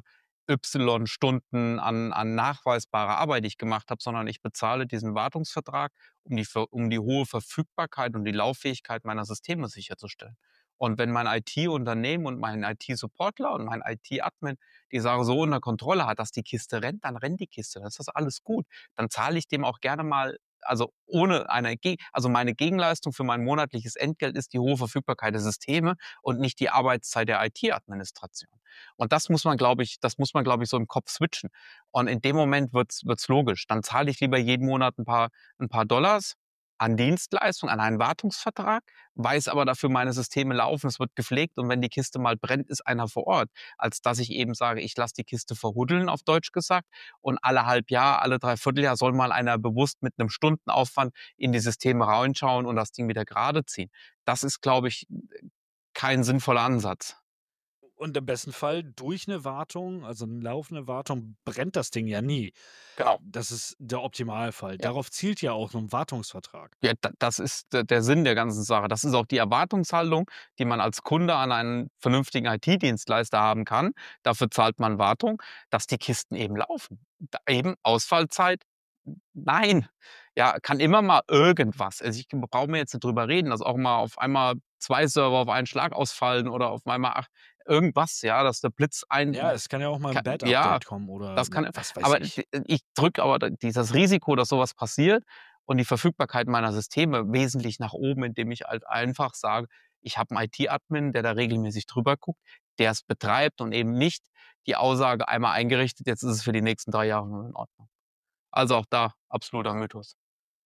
Y Stunden an nachweisbarer Arbeit, die ich gemacht habe“, sondern ich bezahle diesen Wartungsvertrag, um die hohe Verfügbarkeit und die Lauffähigkeit meiner Systeme sicherzustellen. Und wenn mein IT-Unternehmen und mein IT-Supportler und mein IT-Admin die Sache so unter Kontrolle hat, dass die Kiste rennt, dann rennt die Kiste, dann ist das alles gut. Dann zahle ich dem auch gerne mal, also ohne eine Ge also meine Gegenleistung für mein monatliches Entgelt ist die hohe Verfügbarkeit der Systeme und nicht die Arbeitszeit der IT-Administration. Und das muss man, glaube ich, so im Kopf switchen. Und in dem Moment wird's logisch. Dann zahle ich lieber jeden Monat ein paar Dollars an Dienstleistung, an einen Wartungsvertrag, weiß aber dafür, meine Systeme laufen, es wird gepflegt und wenn die Kiste mal brennt, ist einer vor Ort, als dass ich eben sage, ich lasse die Kiste verhuddeln, auf Deutsch gesagt, und alle halb Jahr, alle Dreivierteljahr soll mal einer bewusst mit einem Stundenaufwand in die Systeme reinschauen und das Ding wieder gerade ziehen. Das ist, glaube ich, kein sinnvoller Ansatz. Und im besten Fall durch 'ne Wartung, also 'ne laufende Wartung, brennt das Ding ja nie. Genau. Das ist der Optimalfall. Ja. Darauf zielt ja auch so 'n Wartungsvertrag. Ja, das ist der Sinn der ganzen Sache. Das ist auch die Erwartungshaltung, die man als Kunde an einen vernünftigen IT-Dienstleister haben kann. Dafür zahlt man Wartung, dass die Kisten eben laufen. Da eben Ausfallzeit, nein. Ja, kann immer mal irgendwas. Also, ich brauche mir jetzt nicht drüber reden, dass auch mal auf einmal 2 Server auf einen Schlag ausfallen oder auf einmal, ach, irgendwas, ja, dass der Blitz Ja, ein es kann ja auch mal ka 'n ja, Bad-Update kommen oder das kann, was weiß aber ich. ich drücke aber dieses Risiko, dass sowas passiert und die Verfügbarkeit meiner Systeme wesentlich nach oben, indem ich halt einfach sage, ich habe 'n IT-Admin, der da regelmäßig drüber guckt, der es betreibt und eben nicht die Aussage einmal eingerichtet, jetzt ist es für die nächsten 3 Jahre nur in Ordnung. Also auch da absoluter Mythos.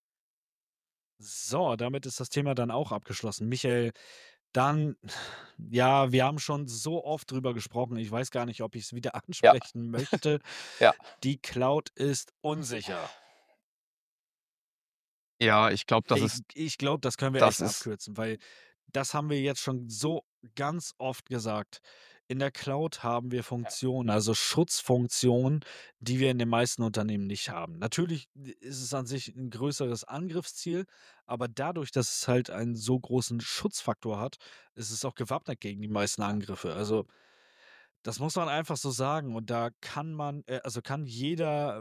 So, damit ist das Thema dann auch abgeschlossen. Michael, dann ja, wir haben schon so oft drüber gesprochen. Ich weiß gar nicht, ob ich's wieder Ja, ansprechen möchte. ja. Die Cloud ist unsicher. Ja, ich glaube, Ich glaube, das können wir das echt ist abkürzen, weil das haben wir jetzt schon so ganz oft gesagt. In der Cloud haben wir Funktionen, also Schutzfunktionen, die wir in den meisten Unternehmen nicht haben. Natürlich ist es an sich ein größeres Angriffsziel, aber dadurch, dass es halt einen so großen Schutzfaktor hat, ist es auch gewappnet gegen die meisten Angriffe. Also, das muss man einfach so sagen und da kann man also kann jeder,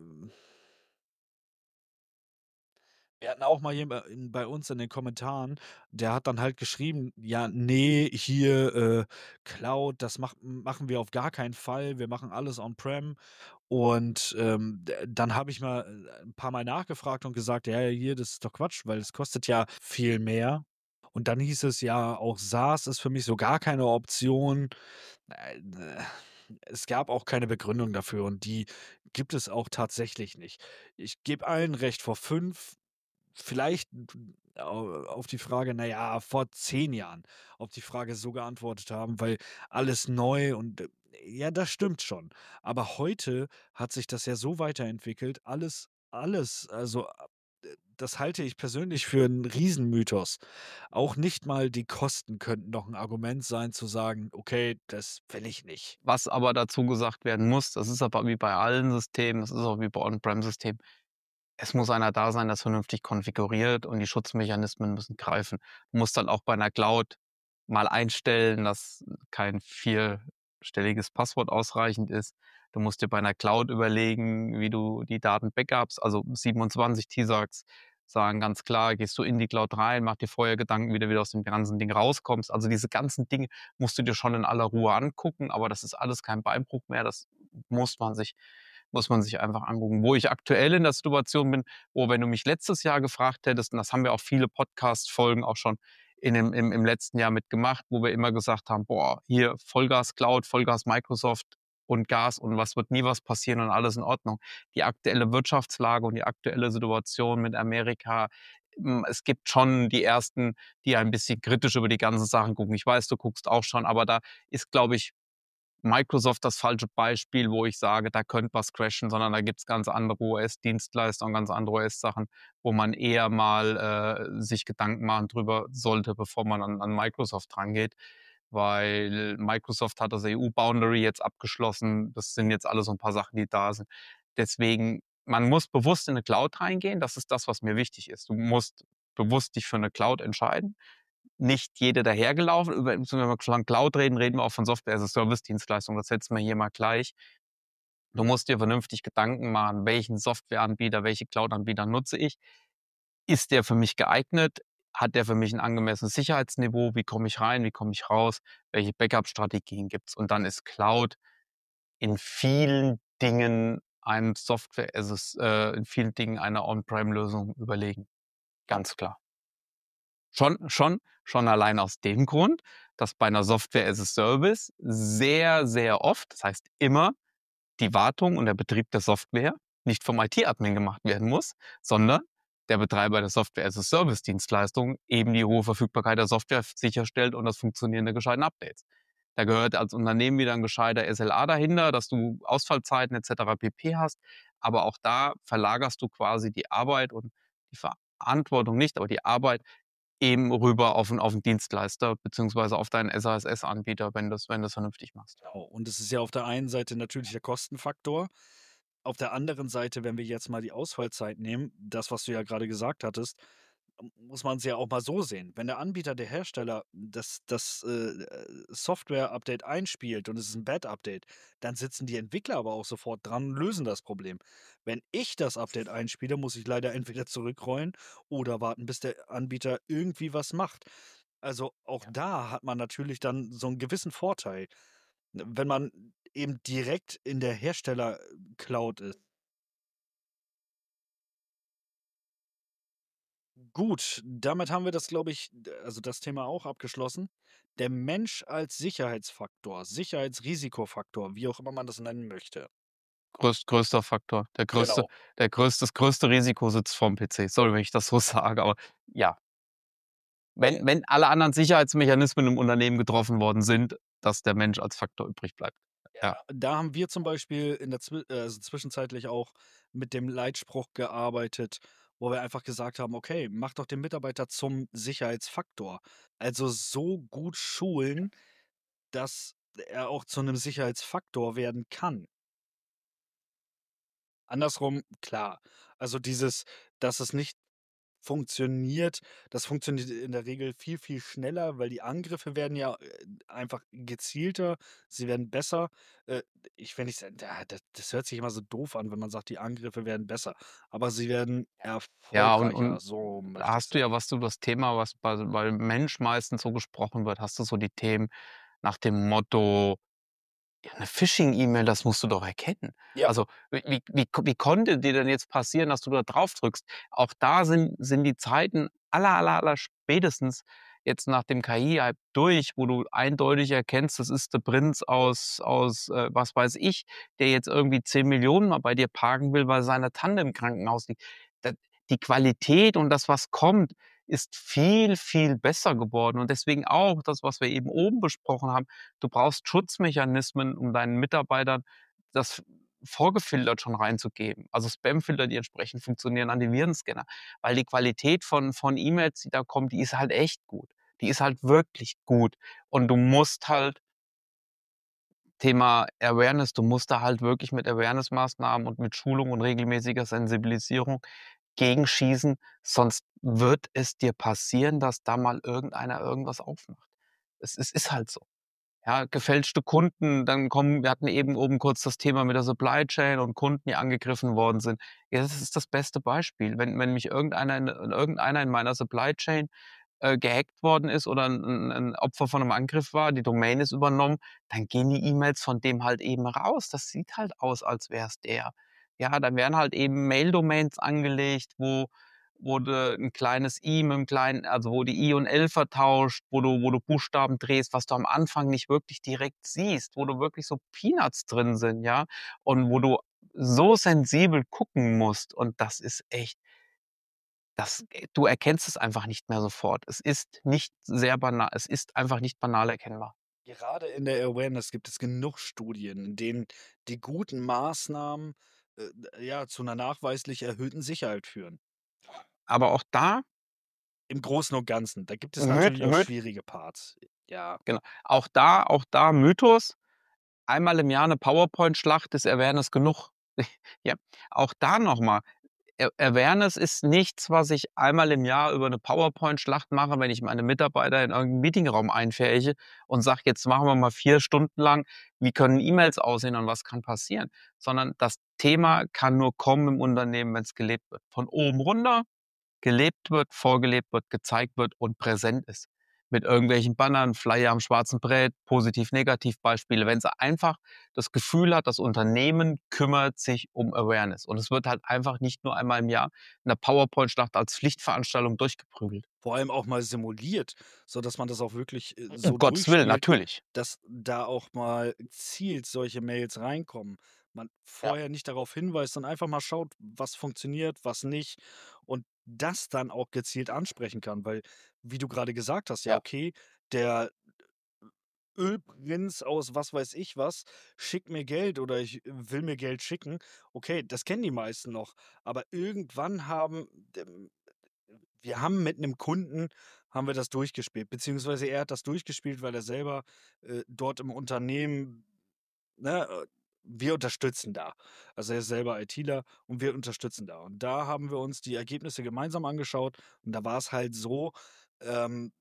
wir hatten auch mal jemand bei uns in den Kommentaren, der hat dann halt geschrieben: „Ja, nee, hier, Cloud, das machen wir auf gar keinen Fall. Wir machen alles on-prem.“ Und, dann habe ich mal, 'n paarmal nachgefragt und gesagt: „Ja, ja, hier, das ist doch Quatsch, weil es kostet ja viel mehr.“ Und dann hieß es: „Ja, auch SaaS ist für mich so gar keine Option.“ Es gab auch keine Begründung dafür und die gibt es auch tatsächlich nicht. Ich gebe allen recht, vor 5 vielleicht auf die Frage, na ja, vor 10 Jahren auf die Frage so geantwortet haben, weil alles neu und, ja, das stimmt schon. Aber heute hat sich das ja so weiterentwickelt, alles, also, das halte ich persönlich für 'n Riesenmythos. Auch nicht mal die Kosten könnten doch 'n Argument sein zu sagen: „Okay, das will ich nicht.“ was aber dazu gesagt werden muss, das ist aber wie bei allen Systemen, das ist auch wie bei On-Prem-Systemen. Es muss einer da sein, das vernünftig konfiguriert und die Schutzmechanismen müssen greifen. Du musst dann auch bei einer Cloud mal einstellen, dass kein vierstelliges Passwort ausreichend ist. Du musst dir bei einer Cloud überlegen, wie du die Daten backupst. Also 27 T-Sags sagen ganz klar, gehst du in die Cloud rein, mach dir vorher Gedanken, wie du wieder aus dem ganzen Ding rauskommst. Also diese ganzen Dinge musst du dir schon in aller Ruhe angucken, aber das ist alles kein Beinbruch mehr. Das muss man sich muss man sich einfach angucken. Wo ich aktuell in der Situation bin, wo, wenn du mich letztes Jahr gefragt hättest, und das haben wir auch viele Podcast-Folgen auch schon im letzten Jahr mitgemacht, wo wir immer gesagt haben, boah, hier Vollgas Cloud, Vollgas Microsoft und Gas und was wird nie was passieren und alles in Ordnung. Die aktuelle Wirtschaftslage und die aktuelle Situation mit Amerika, es gibt schon die Ersten, die ein bisschen kritisch über die ganzen Sachen gucken. Ich weiß, du guckst auch schon, aber da ist, glaube ich, Microsoft das falsche Beispiel, wo ich sage, da könnte was crashen, sondern da gibt's ganz andere OS-Dienstleister und ganz andere OS-Sachen, wo man eher mal sich Gedanken machen drüber sollte, bevor man an Microsoft rangeht. Weil Microsoft hat das EU-Boundary jetzt abgeschlossen. Das sind jetzt alle so ein paar Sachen, die da sind. Deswegen, man muss bewusst in eine Cloud reingehen. Das ist das, was mir wichtig ist. Du musst bewusst dich für eine Cloud entscheiden. Nicht jede dahergelaufen. Wenn wir von Cloud reden, reden wir auch von Software-as-a-Service-Dienstleistungen. Das setzen wir hier mal gleich. Du musst dir vernünftig Gedanken machen, welchen Softwareanbieter, welche Cloud-Anbieter nutze ich? Ist der für mich geeignet? Hat der für mich ein angemessenes Sicherheitsniveau? Wie komme ich rein? Wie komme ich raus? Welche Backup-Strategien gibt's? Und dann ist Cloud in vielen Dingen ein in vielen Dingen eine On-Prem-Lösung überlegen. Ganz klar. Schon allein aus dem Grund, dass bei einer Software as a Service sehr, sehr oft, das heißt immer, die Wartung und der Betrieb der Software nicht vom IT-Admin gemacht werden muss, sondern der Betreiber der Software as a Service-Dienstleistung eben die hohe Verfügbarkeit der Software sicherstellt und das Funktionieren der gescheiten Updates. Da gehört als Unternehmen wieder ein gescheiter SLA dahinter, dass du Ausfallzeiten etc. pp. Hast. Aber auch da verlagerst du quasi die Arbeit und die Verantwortung nicht, aber die Arbeit eben rüber auf 'n Dienstleister beziehungsweise auf deinen SaaS-Anbieter, wenn du's vernünftig machst. Genau. Und es ist ja auf der einen Seite natürlich der Kostenfaktor. Auf der anderen Seite, wenn wir jetzt mal die Ausfallzeit nehmen, das, was du ja gerade gesagt hattest, muss man es ja auch mal so sehen. Wenn der Anbieter, der Hersteller das Software-Update einspielt und es ist ein Bad-Update, dann sitzen die Entwickler aber auch sofort dran und lösen das Problem. Wenn ich das Update einspiele, muss ich leider entweder zurückrollen oder warten, bis der Anbieter irgendwie was macht. Also, auch Ja. da hat man natürlich dann so einen gewissen Vorteil, ne, wenn man eben direkt in der Hersteller-Cloud ist. Gut, damit haben wir das, glaube ich, also das Thema auch abgeschlossen. Der Mensch als Sicherheitsfaktor, Sicherheitsrisikofaktor, wie auch immer man das nennen möchte. Größter Faktor. Genau. Das größte Risiko sitzt vorm PC. Sorry, wenn ich das so sage, aber ja. Wenn alle anderen Sicherheitsmechanismen im Unternehmen getroffen worden sind, dass der Mensch als Faktor übrig bleibt. Ja. Da haben wir zum Beispiel in der also zwischenzeitlich auch mit dem Leitspruch gearbeitet, wo wir einfach gesagt haben: „Okay, mach doch den Mitarbeiter zum Sicherheitsfaktor.“ Also so gut schulen, dass er auch zu einem Sicherheitsfaktor werden kann. Andersrum, klar. Also dieses, dass es nicht funktioniert, das funktioniert in der Regel viel, viel schneller, weil die Angriffe werden ja, einfach gezielter, sie werden besser. Äh, ich ja, das hört sich immer so doof an, wenn man sagt, die Angriffe werden besser, aber sie werden Ja, erfolgreicher, und so da möchte ich's hast du ja, sagen. was du das Thema, was bei Mensch meistens so gesprochen wird, hast du so die Themen nach dem Motto: „Ja, 'ne Phishing-E-Mail, das musst du doch erkennen.“ Ja. Also, wie konnte dir denn jetzt passieren, dass du da drauf drückst? Auch da sind die Zeiten allerspätestens jetzt nach dem KI-Hype durch, wo du eindeutig erkennst, das ist der Prinz aus was weiß ich, der jetzt irgendwie 10 Millionen mal bei dir parken will, weil seine Tante im Krankenhaus liegt. Da Die Qualität und das, was kommt, ist viel, viel besser geworden und deswegen auch das, was wir eben oben besprochen haben. Du brauchst Schutzmechanismen, um deinen Mitarbeitern das vorgefiltert schon reinzugeben. Also Spamfilter, die entsprechend funktionieren, Antivirenscanner. Weil die Qualität von E-Mails, die da kommen, die ist halt echt gut. Die ist halt wirklich gut. Und du musst halt Thema Awareness, du musst da halt wirklich mit Awareness-Maßnahmen und mit Schulung und regelmäßiger Sensibilisierung gegenschießen, sonst wird es dir passieren, dass da mal irgendeiner irgendwas aufmacht. Es ist halt so. Ja, gefälschte Kunden, dann kommen wir hatten eben oben kurz das Thema mit der Supply Chain und Kunden, die angegriffen worden sind. Ja, das ist das beste Beispiel. Wenn mich irgendeiner in meiner Supply Chain, gehackt worden ist oder 'n Opfer von einem Angriff war, die Domain ist übernommen, dann gehen die E-Mails von dem halt eben raus. Das sieht halt aus, als wär's der. Ja, dann werden halt eben Mail-Domains angelegt, wo du 'n kleines I mit 'm kleinen also, wo die I und L vertauscht, wo du Buchstaben drehst, was du am Anfang nicht wirklich direkt siehst, wo du wirklich so Peanuts drin sind, ja? Und wo du so sensibel gucken musst und das ist echt du erkennst es einfach nicht mehr sofort. Es ist einfach nicht banal erkennbar. Gerade in der Awareness gibt es genug Studien, in denen die guten Maßnahmen, ja, zu einer nachweislich erhöhten Sicherheit führen. Aber auch da Im Großen und Ganzen. Da gibt es Myth natürlich auch Myth schwierige Parts. Ja. genau. Auch da Mythos. Einmal im Jahr 'ne PowerPoint-Schlacht ist Awareness genug. Ja, auch da noch mal, Awareness ist nichts, was ich einmal im Jahr über 'ne PowerPoint-Schlacht mache, wenn ich meine Mitarbeiter in irgend 'n Meetingraum einfärche und sage: „Jetzt machen wir mal 4 Stunden lang, wie können E-Mails aussehen und was kann passieren?“ Sondern das Thema kann nur kommen im Unternehmen, wenn's gelebt wird. Von oben runter gelebt wird, vorgelebt wird, gezeigt wird und präsent ist. Mit irgendwelchen Bannern, Flyer am schwarzen Brett, Positiv-Negativ-Beispiele. Wenn sie einfach das Gefühl hat, das Unternehmen kümmert sich um Awareness. Und es wird halt einfach nicht nur einmal im Jahr in der PowerPoint-Schlacht als Pflichtveranstaltung durchgeprügelt. Vor allem auch mal simuliert, sodass man das auch wirklich, Um so Gottes Willen, durchspielt, natürlich. dass da auch mal gezielt solche Mails reinkommen. Man Ja, vorher nicht darauf hinweist, sondern einfach mal schaut, was funktioniert, was nicht und das dann auch gezielt ansprechen kann, weil, wie du gerade gesagt hast, ja, ja. okay, der Ölprinz aus was weiß ich was schickt mir Geld oder ich will mir Geld schicken. Okay, das kennen die meisten noch, aber irgendwann wir haben mit 'nem Kunden haben wir das durchgespielt, beziehungsweise er hat das durchgespielt, weil er selber, dort im Unternehmen, ne, wir unterstützen da. Also, er ist selber ITler und wir unterstützen da. Und da haben wir uns die Ergebnisse gemeinsam angeschaut und da war's halt so, ähm,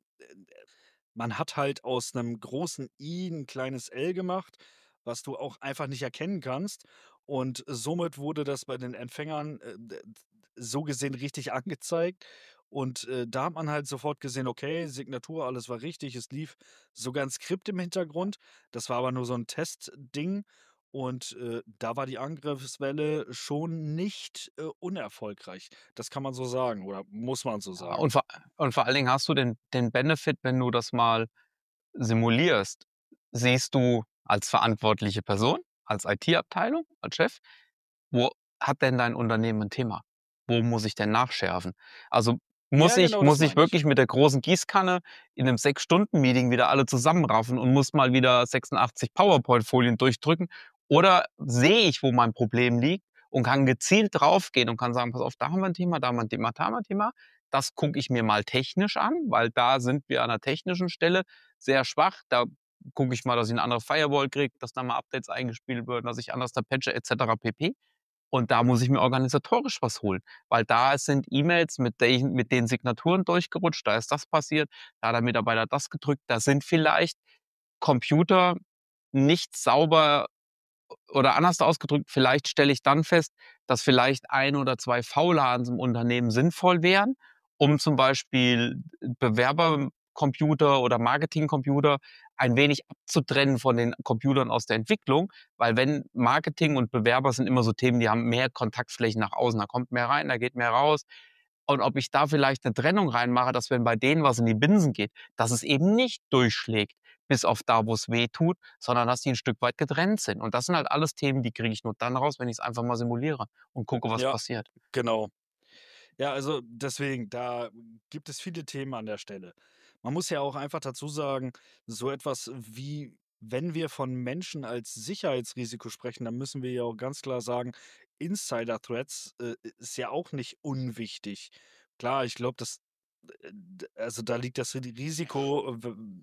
man hat halt aus 'nem großen I 'n kleines L gemacht, was du auch einfach nicht erkennen kannst. Und somit wurde das bei den Empfängern, d so gesehen richtig angezeigt. Und, da hat man halt sofort gesehen, okay, Signatur, alles war richtig. Es lief sogar 'n Skript im Hintergrund. Das war aber nur so 'n Testding. Und, da war die Angriffswelle schon nicht, unerfolgreich. Das kann man so sagen oder muss man so Ja, sagen. und vor allen Dingen hast du den Benefit, wenn du das mal simulierst, siehst du als verantwortliche Person, als IT-Abteilung, als Chef, wo hat denn dein Unternehmen 'n Thema? Wo muss ich denn nachschärfen? Also, Ja, genau, das muss ich meine ich. wirklich mit der großen Gießkanne in 'nem 6-Stunden-Meeting wieder alle zusammenraffen und muss mal wieder 86 PowerPoint-Folien durchdrücken? Oder sehe ich, wo mein Problem liegt und kann gezielt draufgehen und kann sagen: „Pass auf, da haben wir 'n Thema, da haben wir 'n Thema, da haben wir 'n Thema. Das gucke ich mir mal technisch an, weil da sind wir an der technischen Stelle sehr schwach. Da gucke ich mal, dass ich 'ne andere Firewall kriege, dass da mal Updates eingespielt werden, dass ich anders da patche et cetera pp.“ Und da muss ich mir organisatorisch was holen, weil da sind E-Mails mit den Signaturen durchgerutscht, da ist das passiert, da hat der Mitarbeiter das gedrückt, da sind vielleicht Computer nicht sauber oder anders ausgedrückt, vielleicht stelle ich dann fest, dass vielleicht ein oder 2 VLANs im Unternehmen sinnvoll wären, um zum Beispiel Bewerbercomputer oder Marketingcomputer ein wenig abzutrennen von den Computern aus der Entwicklung, weil wenn Marketing und Bewerber sind immer so Themen, die haben mehr Kontaktflächen nach außen, da kommt mehr rein, da geht mehr raus. Und ob ich da vielleicht eine Trennung reinmache, dass wenn bei denen was in die Binsen geht, dass es eben nicht durchschlägt bis auf da, wo es weh tut, sondern dass die ein Stück weit getrennt sind. Und das sind halt alles Themen, die kriege ich nur dann raus, wenn ich es einfach mal simuliere und gucke, was Ja, passiert. genau. Ja, also deswegen, da gibt es viele Themen an der Stelle. Man muss ja auch einfach dazu sagen, so etwas wie, wenn wir von Menschen als Sicherheitsrisiko sprechen, dann müssen wir ja auch ganz klar sagen, Insider-Threats ist ja auch nicht unwichtig. Klar, ich glaube, also da liegt das Risiko,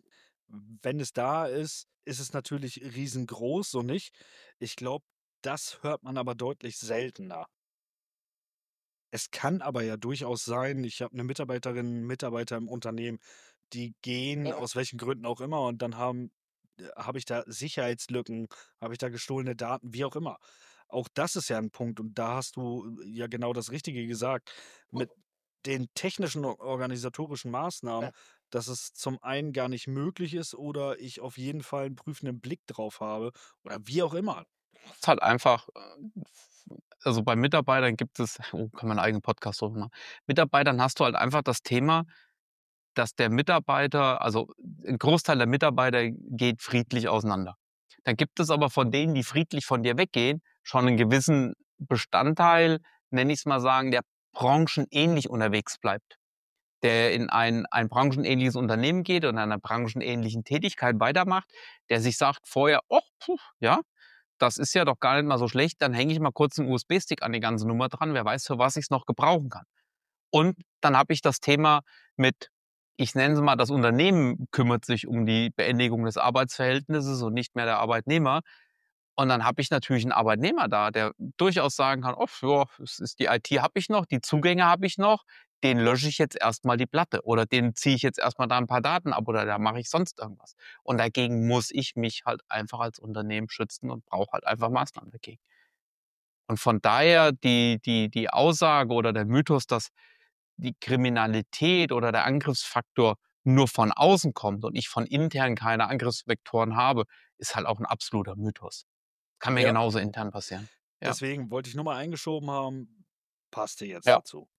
Wenn es da ist, ist es natürlich riesengroß, so nicht. Ich glaube, das hört man aber deutlich seltener. Es kann aber ja durchaus sein, ich habe 'ne Mitarbeiterin, 'n Mitarbeiter im Unternehmen, die gehen aus welchen Gründen auch immer und dann habe ich da Sicherheitslücken, habe ich da gestohlene Daten, wie auch immer. Auch das ist ja 'n Punkt und da hast du ja genau das Richtige gesagt. Mit den technischen organisatorischen Maßnahmen, dass es zum einen gar nicht möglich ist oder ich auf jeden Fall 'n prüfenden Blick drauf habe oder wie auch immer. Ist halt einfach, also bei Mitarbeitern gibt es kann man 'n eigenen Podcast drüber machen. Mitarbeitern hast du halt einfach das Thema, dass der Mitarbeiter also 'n Großteil der Mitarbeiter geht friedlich auseinander. Dann gibt es aber von denen, die friedlich von dir weggehen, schon 'nen gewissen Bestandteil, nenne ich's mal sagen, der branchenähnlich unterwegs bleibt, der in ein branchenähnliches Unternehmen geht und in einer branchenähnlichen Tätigkeit weitermacht, der sich sagt vorher: „Och, puh, ja, das ist ja doch gar nicht mal so schlecht, dann hänge ich mal kurz 'n USB-Stick an die ganze Nummer dran, wer weiß, für was ich's noch gebrauchen kann.“ Und dann habe ich das Thema mit ich nenne es mal, das Unternehmen kümmert sich um die Beendigung des Arbeitsverhältnisses und nicht mehr der Arbeitnehmer. Und dann habe ich natürlich 'n Arbeitnehmer da, der durchaus sagen kann: „Oh, ja, es ist die IT habe ich noch, die Zugänge habe ich noch, den lösche ich jetzt erst mal die Platte oder den ziehe ich jetzt erst mal da 'n paar Daten ab oder da mache ich sonst irgendwas.“ Und dagegen muss ich mich halt einfach als Unternehmen schützen und brauche halt einfach Maßnahmen dagegen. Und von daher die Aussage oder der Mythos, dass die Kriminalität oder der Angriffsfaktor nur von außen kommt und ich von intern keine Angriffsvektoren habe, ist halt auch 'n absoluter Mythos. Kann mir Ja. genauso intern passieren. Ja, Deswegen wollte ich nur mal eingeschoben haben, passte jetzt ja, dazu.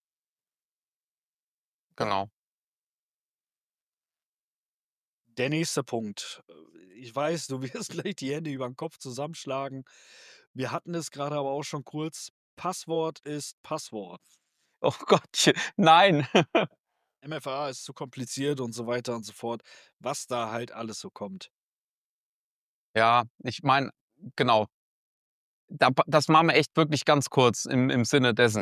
genau. Der nächste Punkt. Ich weiß, du wirst gleich die Hände über den Kopf zusammenschlagen. Wir hatten es gerade aber auch schon kurz. Passwort ist Passwort. Oh Gottchen, nein. MFA ist zu kompliziert und so weiter und so fort, was da halt alles so kommt. Ja, ich meine genau, das machen wir echt wirklich ganz kurz im Sinne dessen.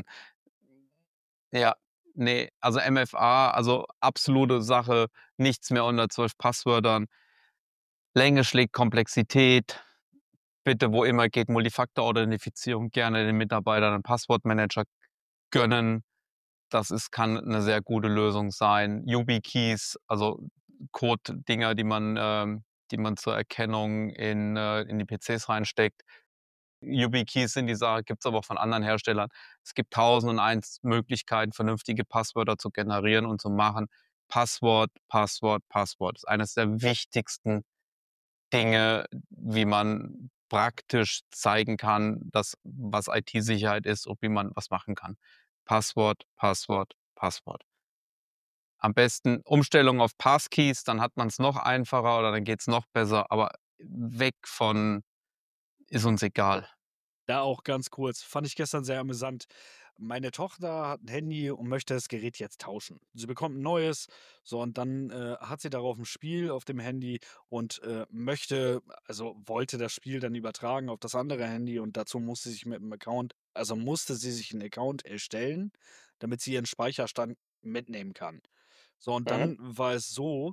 Ja, ne, also MFA, also absolute Sache, nichts mehr unter 12 Passwörtern. Länge schlägt Komplexität. Bitte, wo immer geht, Multifaktor-Authentifizierung gerne den Mitarbeitern 'n Passwortmanager gönnen. Das ist kann 'ne sehr gute Lösung sein. YubiKeys, also Code-Dinger, die man zur Erkennung in die PCs reinsteckt. YubiKeys sind die Sache, gibt's aber auch von anderen Herstellern. Es gibt 1.001 Möglichkeiten, vernünftige Passwörter zu generieren und zu machen. Passwort, Passwort, Passwort ist eines der wichtigsten Dinge, wie man praktisch zeigen kann, dass was IT-Sicherheit ist und wie man was machen kann. Passwort, Passwort, Passwort. Am besten Umstellung auf Passkeys, dann hat man's noch einfacher oder dann geht's noch besser, aber weg von ist uns egal. Da auch ganz kurz, fand ich gestern sehr amüsant. Meine Tochter hat 'n Handy und möchte das Gerät jetzt tauschen. Sie bekommt 'n neues, so und dann, hat sie darauf 'n Spiel auf dem Handy und, wollte das Spiel dann übertragen auf das andere Handy und dazu musste sie sich 'n Account erstellen, damit sie ihren Speicherstand mitnehmen kann. So, und Mhm. dann war es so,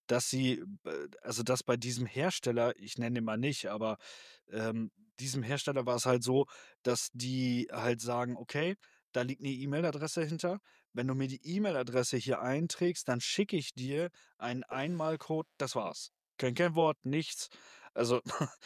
dass bei diesem Hersteller, ich nenne ihn mal nicht, aber, diesem Hersteller war es halt so, dass die halt sagen: „Okay, da liegt 'ne E-Mail-Adresse hinter. Wenn du mir die E-Mail-Adresse hier einträgst, dann schicke ich dir einen Einmalcode.“ Das war's. Kein Kennwort, nichts. Also,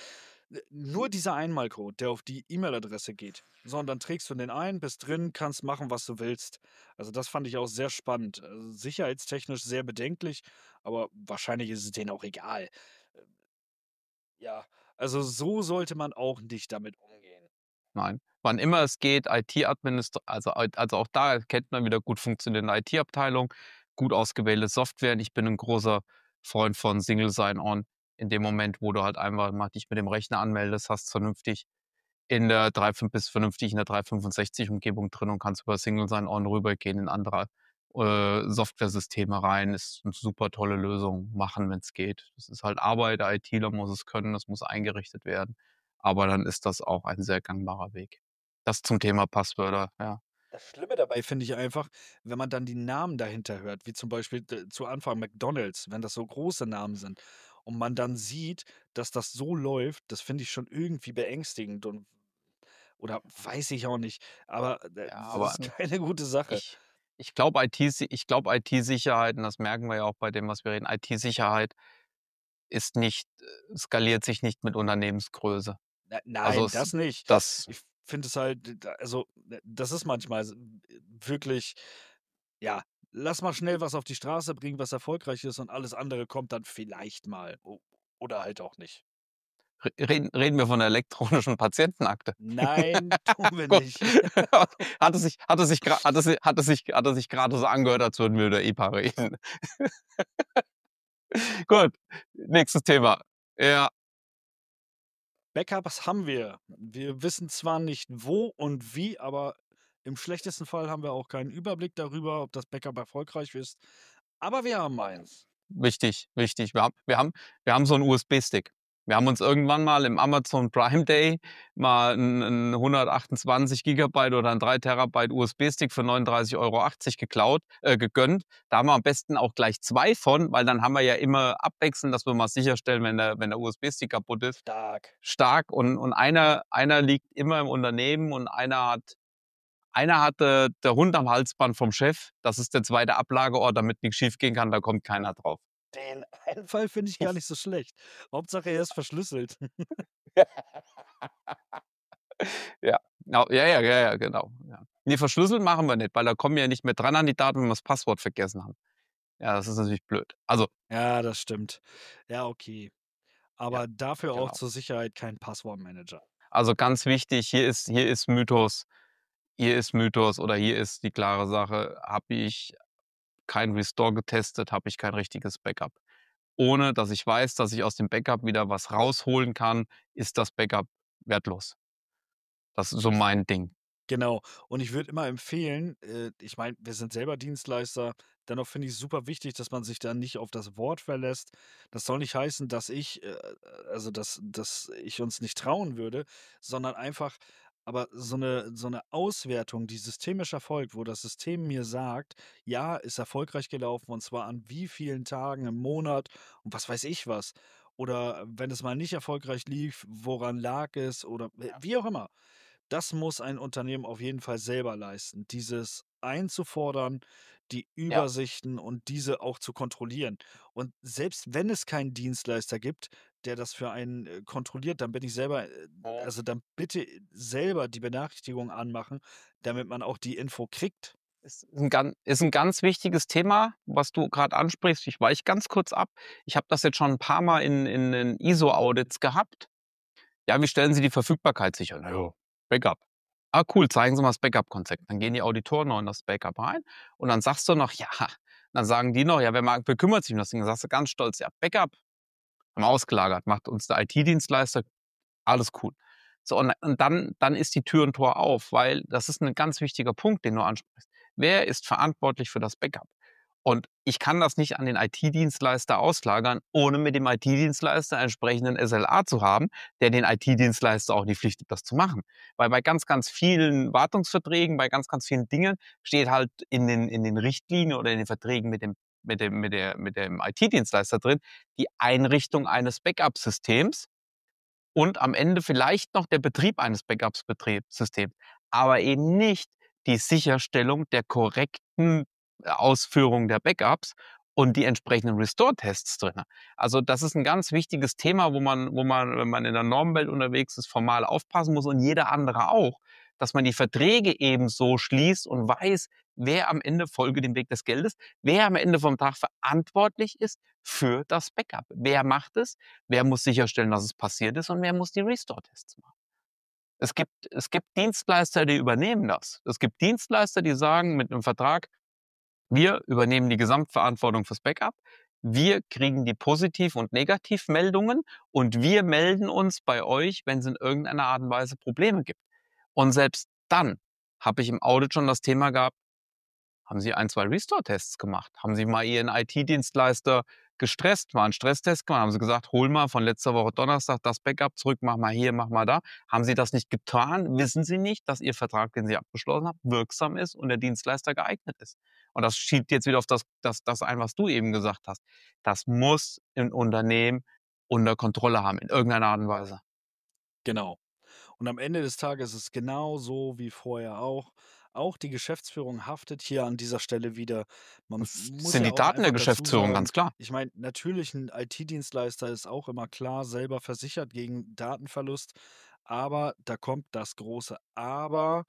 nur dieser Einmalcode, der auf die E-Mail-Adresse geht. So, und dann trägst du den ein, bist drin, kannst machen, was du willst. Also, das fand ich auch sehr spannend. Sicherheitstechnisch sehr bedenklich, aber wahrscheinlich ist es denen auch egal. Äh, ja, also, so sollte man auch nicht damit umgehen. Nein. Wann immer es geht, IT-Administr also auch da erkennt man wieder gut funktionierende IT-Abteilung, gut ausgewählte Software und ich bin 'n großer Freund von Single Sign-On. In dem Moment, wo du halt einfach mal dich mit dem Rechner anmeldest, hast vernünftig in der 3.5 bist vernünftig in der 365 Umgebung drin und kannst über Single Sign-On rübergehen in andere, Softwaresysteme rein. Ist 'ne super tolle Lösung, machen, wenn's geht. Das ist halt Arbeit, der ITler muss es können, das muss eingerichtet werden, aber dann ist das auch ein sehr gangbarer Weg. Das zum Thema Passwörter, ja. Das Schlimme dabei finde ich einfach, wenn man dann die Namen dahinter hört, wie zum Beispiel zu Anfang McDonald's, wenn das so große Namen sind und man dann sieht, dass das so läuft, das finde ich schon irgendwie beängstigend und oder weiß ich auch nicht, aber, Ja, das aber ist keine gute Sache. ich ich glaube IT-Sicherheit, und das merken wir ja auch bei dem, was wir reden, IT-Sicherheit ist nicht skaliert sich nicht mit Unternehmensgröße. Also, Nein, das nicht. das Ich finde es halt, also, das ist manchmal wirklich, ja, lass mal schnell was auf die Straße bringen, was erfolgreich ist und alles andere kommt dann vielleicht mal oder halt auch nicht. reden wir von der elektronischen Patientenakte. Nein, tun wir Gut. nicht. Hat es sich grade so angehört, als würden wir über EPA reden. Gut, nächstes Thema. Ja, Backups haben wir. Wir wissen zwar nicht wo und wie, aber im schlechtesten Fall haben wir auch keinen Überblick darüber, ob das Backup erfolgreich ist, aber wir haben eins. wichtig, wichtig. Wir haben so 'n USB-Stick. Wir haben uns irgendwann mal im Amazon Prime Day mal 'n 128 Gigabyte oder 'n 3 Terabyte USB-Stick für 39,80 € gegönnt. Da haben wir am besten auch gleich 2 von, weil dann haben wir ja immer abwechselnd, dass wir mal sicherstellen, wenn der USB-Stick kaputt ist. Stark. Stark, und einer liegt immer im Unternehmen und einer hatte der Hund am Halsband vom Chef. Das ist der zweite Ablageort, damit nix schiefgehen kann, da kommt keiner drauf. Den einen Fall finde ich gar nicht so schlecht. Hauptsache, er ist verschlüsselt. Ja, genau, ja. Ne, verschlüsselt machen wir nicht, weil da kommen wir ja nicht mehr dran an die Daten, wenn wir das Passwort vergessen haben. Ja, das ist natürlich blöd. Also, Ja, das stimmt. Ja, okay. ja, Aber dafür auch genau. zur Sicherheit kein Passwortmanager. Also, ganz wichtig, hier ist Mythos oder hier ist die klare Sache: Habe ich kein Restore getestet, habe ich kein richtiges Backup. Ohne dass ich weiß, dass ich aus dem Backup wieder was rausholen kann, ist das Backup wertlos. Das ist so mein Ding. Genau. Und ich würde immer empfehlen, ich meine, wir sind selber Dienstleister, dennoch finde ich es super wichtig, dass man sich da nicht auf das Wort verlässt. Das soll nicht heißen, dass also dass ich uns nicht trauen würde, sondern einfach, aber so eine Auswertung, die systemisch erfolgt, wo das System mir sagt, ja, ist erfolgreich gelaufen und zwar an wie vielen Tagen im Monat und was weiß ich was. Oder wenn es mal nicht erfolgreich lief, woran lag es oder wie auch immer. Das muss ein Unternehmen auf jeden Fall selber leisten, dieses einzufordern, die Ja. Übersichten und diese auch zu kontrollieren. Und selbst wenn es keinen Dienstleister gibt, der das für einen, kontrolliert, dann bin ich selber Mhm. also, dann bitte selber die Benachrichtigung anmachen, damit man auch die Info kriegt. Ist 'n ganz wichtiges Thema, was du grad ansprichst. Ich weiche ganz kurz ab. Ich habe das jetzt schon 'n paar Mal in den ISO-Audits gehabt. Ja, wie stellen Sie die Verfügbarkeit sicher? Na ja, Backup. Ah, cool, zeigen Sie mal das Backup-Konzept. Dann gehen die Auditoren noch in das Backup rein und dann sagst du noch: „Ja“, dann sagen die noch: „Ja, wer kümmert sich um das Ding?“ Dann sagst du ganz stolz: „Ja, Backup haben wir ausgelagert, macht uns der IT-Dienstleister, alles cool.“ So, und dann ist die Tür und Tor auf, weil das ist 'n ganz wichtiger Punkt, den du ansprichst. Wer ist verantwortlich für das Backup? Und ich kann das nicht an den IT-Dienstleister auslagern, ohne mit dem IT-Dienstleister einen entsprechenden SLA zu haben, der den IT-Dienstleister auch in die Pflichtet, das zu machen. Weil bei ganz, ganz vielen Wartungsverträgen, bei ganz, ganz vielen Dingen steht halt in den Richtlinien oder in den Verträgen mit dem IT-Dienstleister drin, die Einrichtung eines Backup-Systems und am Ende vielleicht noch der Betrieb eines Systems, aber eben nicht die Sicherstellung der korrekten Ausführung der Backups und die entsprechenden Restore-Tests drin. Also, das ist ein ganz wichtiges Thema, wo man, wenn man in der Normwelt unterwegs ist, formal aufpassen muss und jeder andere auch, dass man die Verträge eben so schließt und weiß, wer am Ende, folge dem Weg des Geldes, wer am Ende vom Tag verantwortlich ist für das Backup. Wer macht es? Wer muss sicherstellen, dass es passiert ist, und wer muss die Restore-Tests machen? Es gibt Dienstleister, die übernehmen das. Es gibt Dienstleister, die sagen mit 'nem Vertrag: „Wir übernehmen die Gesamtverantwortung fürs Backup. Wir kriegen die Positiv und Negativmeldungen und wir melden uns bei euch, wenn's in irgendeiner Art und Weise Probleme gibt.“ Und selbst dann habe ich im Audit schon das Thema gehabt: haben Sie ein, 2 Restore-Tests gemacht? Haben Sie mal Ihren IT-Dienstleister gestresst, mal 'n Stresstest gemacht? Haben Sie gesagt: „Hol mal von letzter Woche Donnerstag das Backup zurück, mach mal hier, mach mal da.“ Haben Sie das nicht getan? Wissen Sie nicht, dass Ihr Vertrag, den Sie abgeschlossen haben, wirksam ist und der Dienstleister geeignet ist? Und das schiebt jetzt wieder auf das ein, was du eben gesagt hast. Das muss im Unternehmen unter Kontrolle haben in irgendeiner Art und Weise. Genau. Und am Ende des Tages ist es genauso wie vorher auch. Auch die Geschäftsführung haftet hier an dieser Stelle wieder. Man Das muss sind ja die auch Daten der einfach dazu Geschäftsführung, sagen, ganz klar. ich meine, natürlich 'n IT-Dienstleister ist auch immer klar selber versichert gegen Datenverlust, aber da kommt das große Aber.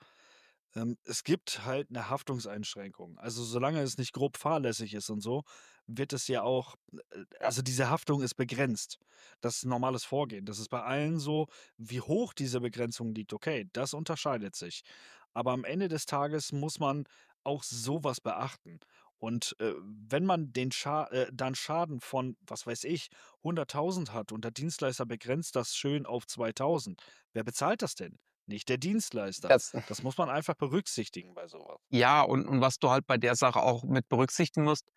Es gibt halt eine Haftungseinschränkung. Also, solange es nicht grob fahrlässig ist und so, wird es ja auch Ja. also, diese Haftung ist begrenzt. Das ist normales Vorgehen. Das ist bei allen so. Wie hoch diese Begrenzung liegt, okay, das unterscheidet sich. Aber am Ende des Tages muss man auch sowas beachten. Und, wenn man den dann Schaden von, was weiß ich, 100.000 hat und der Dienstleister begrenzt das schön auf 2.000, wer bezahlt das denn? Nicht der Dienstleister. Das Das muss man einfach berücksichtigen bei sowas. Ja, und was du halt bei der Sache auch mit berücksichtigen musst,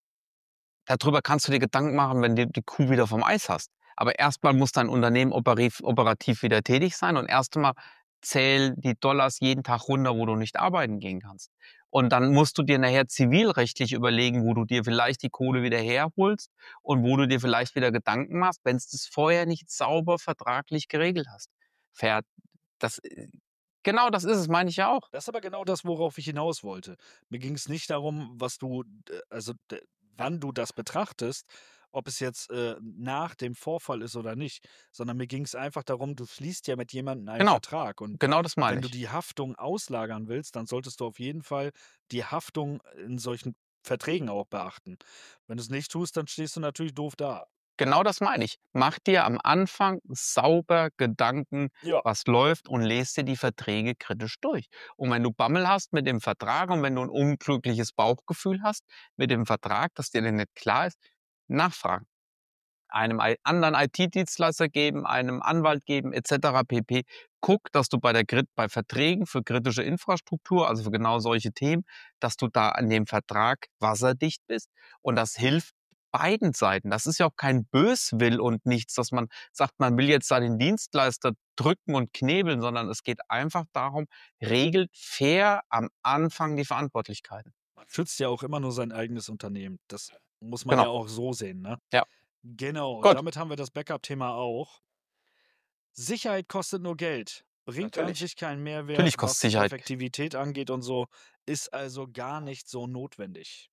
darüber kannst du dir Gedanken machen, wenn du die Kuh wieder vom Eis hast. Aber erstmal muss dein Unternehmen operativ wieder tätig sein und erst einmal zählen die Dollars jeden Tag runter, wo du nicht arbeiten gehen kannst. Und dann musst du dir nachher zivilrechtlich überlegen, wo du dir vielleicht die Kohle wieder herholst und wo du dir vielleicht wieder Gedanken machst, wenn es das vorher nicht sauber vertraglich geregelt hast. Fair, das genau das ist es, meine ich ja auch. Das ist aber genau das, worauf ich hinaus wollte. Mir ging es nicht darum, was du also, Ja, wann du das betrachtest, ob es jetzt, nach dem Vorfall ist oder nicht, sondern mir ging es einfach darum, du schließt ja mit jemandem einen genau, Vertrag und genau das meine wenn du ich. die Haftung auslagern willst, dann solltest du auf jeden Fall die Haftung in solchen Verträgen auch beachten. Wenn du es nicht tust, dann stehst du natürlich doof da. Genau das meine ich. Mach dir am Anfang sauber Gedanken, Ja. was läuft und lese dir die Verträge kritisch durch. Und wenn du Bammel hast mit dem Vertrag und wenn du ein unglückliches Bauchgefühl hast mit dem Vertrag, dass dir der nicht klar ist, nachfragen. Einem anderen IT-Dienstleister geben, einem Anwalt geben et cetera pp. Guck, dass du bei Verträgen für kritische Infrastruktur, also für genau solche Themen, dass du da an dem Vertrag wasserdicht bist. Und das hilft beiden Seiten. Das ist ja auch kein Böswill und nichts, dass man sagt, man will jetzt da den Dienstleister drücken und knebeln, sondern es geht einfach darum, regelt fair am Anfang die Verantwortlichkeiten. Man schützt ja auch immer nur sein eigenes Unternehmen. Das muss man ja Genau. auch so sehen, ne? Ja. Genau, Gut. damit haben wir das Backup-Thema auch. Sicherheit kostet nur Geld, bringt an Natürlich. sich keinen Mehrwert, Natürlich kostet was Sicherheit. Effektivität angeht und so, ist also gar nicht so notwendig.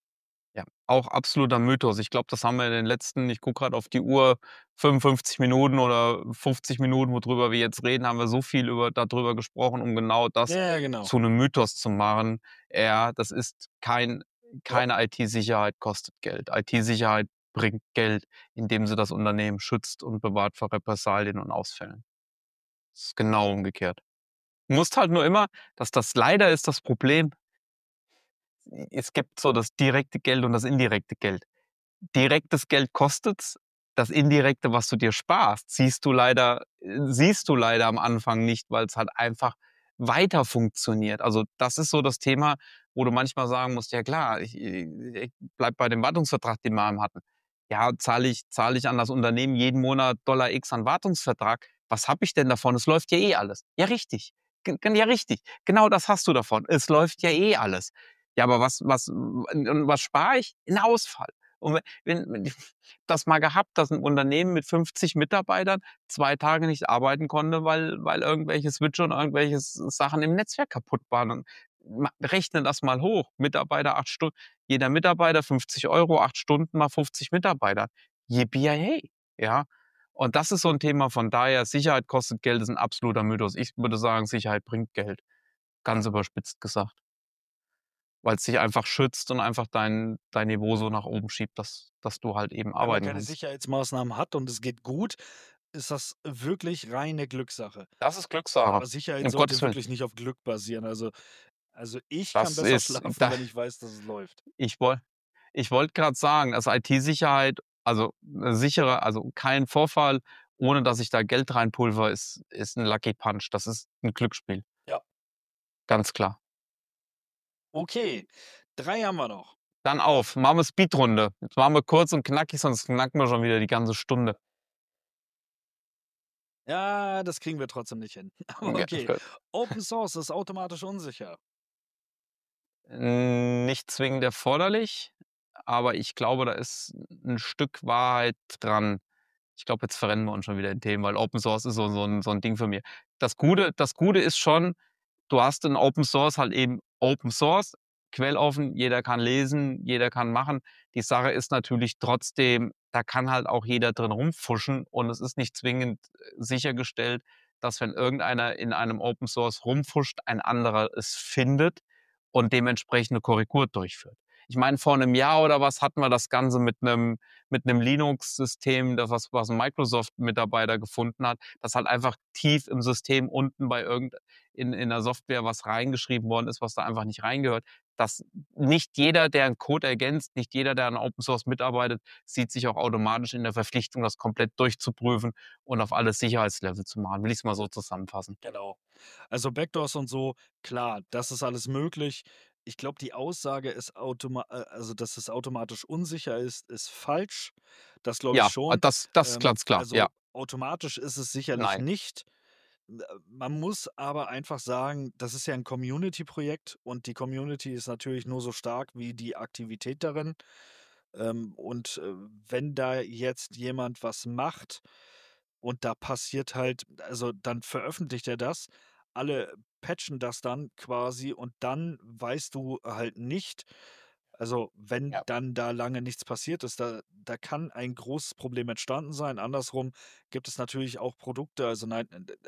Ja, auch absoluter Mythos. Ich glaube, das haben wir in den letzten, ich gucke gerade auf die Uhr, 55 Minuten oder 50 Minuten, worüber wir jetzt reden, haben wir so viel darüber gesprochen, um genau das Ja, ja, genau. zu einem Mythos zu machen. Ja, das ist Ja. keine IT-Sicherheit kostet Geld. IT-Sicherheit bringt Geld, indem sie das Unternehmen schützt und bewahrt vor Repressalien und Ausfällen. Das ist genau umgekehrt. Du musst halt nur immer, dass das leider ist das Problem, es gibt so das direkte Geld und das indirekte Geld. Direktes Geld kostet's. Das Indirekte, was du dir sparst, siehst du leider am Anfang nicht, weil es halt einfach weiter funktioniert. Also, das ist so das Thema, wo du manchmal sagen musst: „Ja klar, ich bleibe bei dem Wartungsvertrag, den wir hatten. Ja, zahle ich an das Unternehmen jeden Monat Dollar X an Wartungsvertrag. Was habe ich denn davon? Es läuft ja eh alles.“ Ja, richtig. Ja, richtig. Genau das hast du davon. Es läuft ja eh alles. Ja, aber was spare ich? 'N Ausfall. Und wenn ich das mal gehabt, dass ein Unternehmen mit 50 Mitarbeitern 2 Tage nicht arbeiten konnte, weil irgendwelche Switche und irgendwelche Sachen im Netzwerk kaputt waren. Und rechne das mal hoch. Mitarbeiter 8 Stunden, jeder Mitarbeiter 50 €, 8 Stunden mal 50 Mitarbeiter. Yippie ja? Und das ist so ein Thema, von daher, Sicherheit kostet Geld, ist ein absoluter Mythos. Ich würde sagen, Sicherheit bringt Geld, ganz überspitzt gesagt, weil es dich einfach schützt und einfach dein Niveau so nach oben schiebt, dass du halt eben Wenn man arbeiten keine kannst. Sicherheitsmaßnahmen hat und es geht gut, ist das wirklich reine Glückssache. Das ist Glückssache, Aber Sicherheit um sollte Gottes Willen. wirklich nicht auf Glück basieren. Also ich kann Das besser ist schlafen, da wenn ich weiß, dass es läuft. ich woll ich wollte gerade sagen, also IT-Sicherheit, also 'ne sichere, also kein Vorfall, ohne dass ich da Geld reinpulver, ist 'n Lucky Punch. Das ist 'n Glücksspiel, Ja. ganz klar. Okay, 3 haben wir noch. Dann auf, machen wir Speedrunde. Jetzt machen wir kurz und knackig, sonst knacken wir schon wieder die ganze Stunde. Ja, das kriegen wir trotzdem nicht hin. Aber Ja, okay. gut. Open Source ist automatisch unsicher. Nicht zwingend erforderlich, aber ich glaube, da ist 'n Stück Wahrheit dran. Ich glaube, jetzt verrennen wir uns schon wieder in Themen, weil Open Source ist so 'n Ding für mir. Das Gute ist schon, du hast in Open Source halt eben Open Source, quelloffen, jeder kann lesen, jeder kann machen. Die Sache ist natürlich trotzdem, da kann halt auch jeder drin rumfuschen und es ist nicht zwingend sichergestellt, dass, wenn irgendeiner in einem Open Source rumfuscht, ein anderer es findet und dementsprechend 'ne Korrektur durchführt. Ich meine, vor 'nem Jahr oder was hatten wir das Ganze mit 'nem Linux-System, das was 'n Microsoft-Mitarbeiter gefunden hat, das halt einfach tief im System unten bei in der Software was reingeschrieben worden ist, was da einfach nicht reingehört. Dass nicht jeder, der 'n Code ergänzt, nicht jeder, der an Open Source mitarbeitet, sieht sich auch automatisch in der Verpflichtung, das komplett durchzuprüfen und auf alle Sicherheitslevel zu machen. Will ich's mal so zusammenfassen. Genau. Also Backdoors und so, klar, das ist alles möglich. Ich glaube, die Aussage ist also, dass es automatisch unsicher ist falsch. Das glaube ich Ja, schon. das ist ganz klar. Ja, Also, automatisch ist es sicherlich nein. nicht. Man muss aber einfach sagen, das ist ja ein Community-Projekt und die Community ist natürlich nur so stark wie die Aktivität darin. Wenn da jetzt jemand was macht und da passiert halt, also, dann veröffentlicht er das, alle patchen das dann quasi und dann weißt du halt nicht, also, wenn Ja. dann da lange nichts passiert ist, da kann ein großes Problem entstanden sein. Andersrum gibt es natürlich auch Produkte, also nein,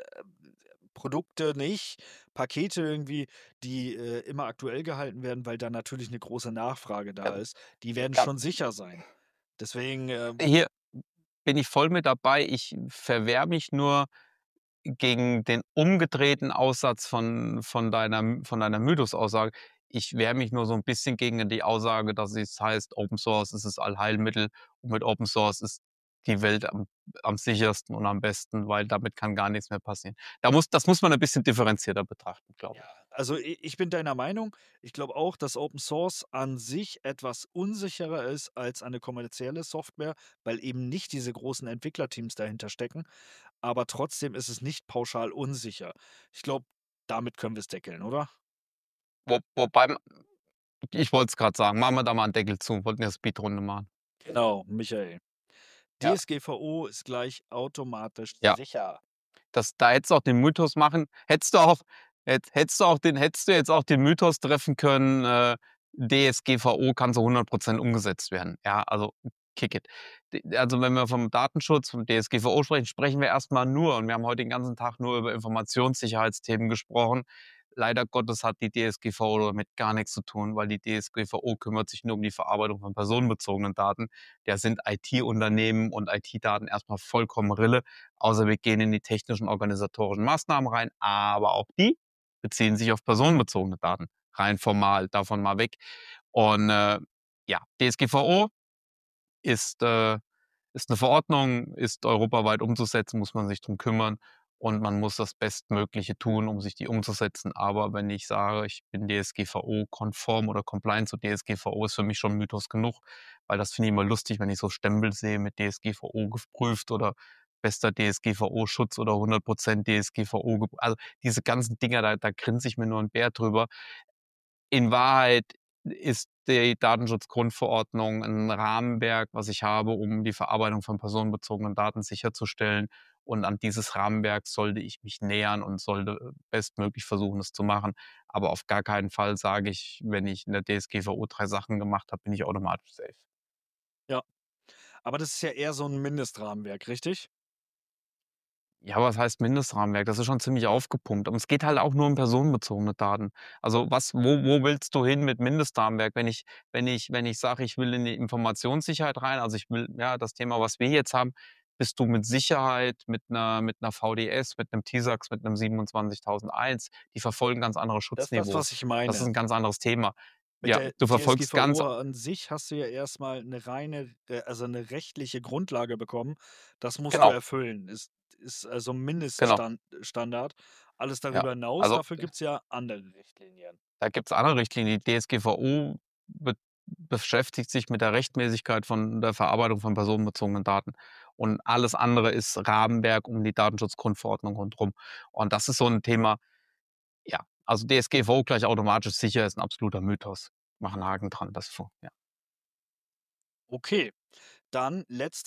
Produkte nicht, Pakete irgendwie, die, immer aktuell gehalten werden, weil da natürlich eine große Nachfrage da Ja, ist. Die werden ja. schon sicher sein. Deswegen, Hier bin ich voll mit dabei. Ich verwehre mich nur gegen den umgedrehten Aussatz von deiner Mythos-Aussage. Ich wehre mich nur so ein bisschen gegen die Aussage, dass es heißt, Open Source ist das Allheilmittel und mit Open Source ist die Welt am sichersten und am besten, weil damit kann gar nichts mehr passieren. Das muss man ein bisschen differenzierter betrachten, glaube ja, ich. also ich bin deiner Meinung. Ich glaube auch, dass Open Source an sich etwas unsicherer ist als eine kommerzielle Software, weil eben nicht diese großen Entwicklerteams dahinter stecken. Aber trotzdem ist es nicht pauschal unsicher. Ich glaube, damit können wir es deckeln, oder? Wobei ich wollte es gerade sagen, machen wir da mal einen Deckel zu, wollten ja Speedrunde machen. Genau, Michael. Ja. DSGVO ist gleich automatisch Ja. sicher. Da hättest du auch den Mythos machen hättest du jetzt auch den Mythos treffen können, DSGVO kann zu 100% umgesetzt werden. Ja, also kick it. Also, wenn wir vom Datenschutz, vom DSGVO sprechen, sprechen wir erst mal nur, und wir haben heute den ganzen Tag nur über Informationssicherheitsthemen gesprochen. Leider Gottes hat die DSGVO damit gar nichts zu tun, weil die DSGVO kümmert sich nur um die Verarbeitung von personenbezogenen Daten. Da sind IT-Unternehmen und IT-Daten erst mal vollkommen Rille, außer wir gehen in die technischen organisatorischen Maßnahmen rein, aber auch die beziehen sich auf personenbezogene Daten, rein formal, davon mal weg. Und ja, DSGVO ist, ist eine Verordnung, ist europaweit umzusetzen, muss man sich drum kümmern und man muss das Bestmögliche tun, um sich die umzusetzen. Aber wenn ich sage, ich bin DSGVO-konform oder compliant zu DSGVO, ist für mich schon Mythos genug, weil das finde ich immer lustig, wenn ich so Stempel sehe mit DSGVO geprüft oder bester DSGVO-Schutz oder 100% DSGVO. Also diese ganzen Dinger, da grinse ich mir nur 'n Bär drüber. In Wahrheit ist die Datenschutzgrundverordnung ein Rahmenwerk, was ich habe, um die Verarbeitung von personenbezogenen Daten sicherzustellen. Und an dieses Rahmenwerk sollte ich mich nähern und sollte bestmöglich versuchen, es zu machen. Aber auf gar keinen Fall sage ich, wenn ich in der DSGVO 3 Sachen gemacht habe, bin ich automatisch safe. Ja, aber das ist ja eher so ein Mindestrahmenwerk, richtig? Ja, was heißt Mindestrahmenwerk? Das ist schon ziemlich aufgepumpt. Und es geht halt auch nur um personenbezogene Daten. Also wo willst du hin mit Mindestrahmenwerk? Wenn ich sage, ich will in die Informationssicherheit rein, also ich will, ja, das Thema, was wir jetzt haben, bist du mit Sicherheit mit einer VDS, mit einem TISAX, mit einem 27001, die verfolgen ganz andere Das ist das, Schutzniveaus. was ich Das ist meine. ein ganz anderes Thema. Mit Ja, der du verfolgst ganz DSGVO an sich hast du ja erst mal 'ne reine also 'ne rechtliche Grundlage bekommen. Das musst du genau, erfüllen. Ist also 'n genau, Standard. Alles ja. darüber hinaus, Also dafür gibt's ja andere Richtlinien. da gibt es andere Richtlinien. Die DSGVO beschäftigt sich mit der Rechtmäßigkeit von der Verarbeitung von personenbezogenen Daten. Und alles andere ist Rahmenwerk um die Datenschutzgrundverordnung rundherum. Und das ist so ein Thema, ja, also DSGVO gleich automatisch sicher ist ein absoluter Mythos. Mach 'n Haken dran, das ja. Okay, dann letzte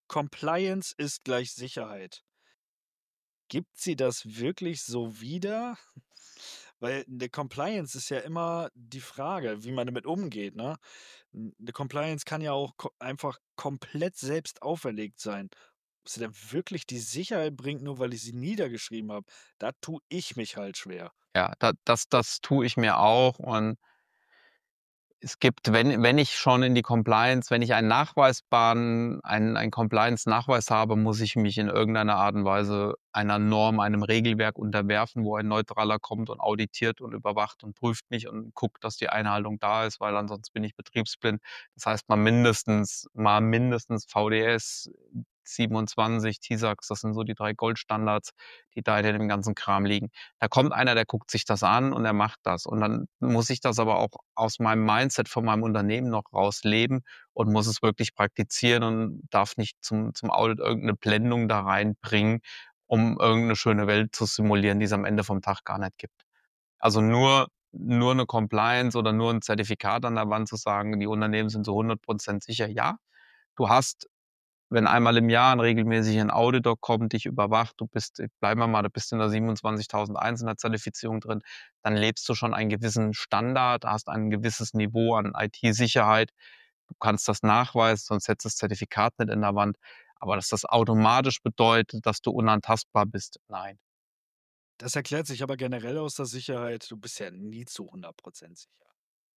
Compliance ist gleich Sicherheit. Gibt sie das wirklich so wieder? Weil 'ne Compliance ist ja immer die Frage, wie man damit umgeht, ne? 'Ne Compliance kann ja auch einfach komplett selbst auferlegt sein. Ob sie dann wirklich die Sicherheit bringt, nur weil ich sie niedergeschrieben habe, da tue ich mich halt schwer. Ja, das tue ich mir auch, und es gibt, wenn ich schon in die Compliance, wenn ich einen Compliance-Nachweis habe, muss ich mich in irgendeiner Art und Weise einer Norm, einem Regelwerk unterwerfen, wo ein Neutraler kommt und auditiert und überwacht und prüft mich und guckt, dass die Einhaltung da ist, weil ansonsten bin ich betriebsblind. Das heißt, mal mindestens VDS, 27, TISAX, das sind so die 3 Goldstandards, die da hinter dem ganzen Kram liegen. Da kommt einer, der guckt sich das an und er macht das. Und dann muss ich das aber auch aus meinem Mindset von meinem Unternehmen noch rausleben und muss es wirklich praktizieren und darf nicht zum Audit irgendeine Blendung da reinbringen, um irgendeine schöne Welt zu simulieren, die es am Ende vom Tag gar nicht gibt. Also nur eine Compliance oder nur ein Zertifikat an der Wand zu sagen, die Unternehmen sind zu 100% sicher. Ja, du hast, wenn einmal im Jahr regelmäßig ein Auditor kommt, dich überwacht, du bist in der 27.001 in der Zertifizierung drin, dann lebst du schon einen gewissen Standard, hast ein gewisses Niveau an IT-Sicherheit. Du kannst das nachweisen, sonst hättest du das Zertifikat nicht in der Wand. Aber dass das automatisch bedeutet, dass du unantastbar bist, nein. Das erklärt sich aber generell aus der Sicherheit. Du bist ja nie zu 100% sicher.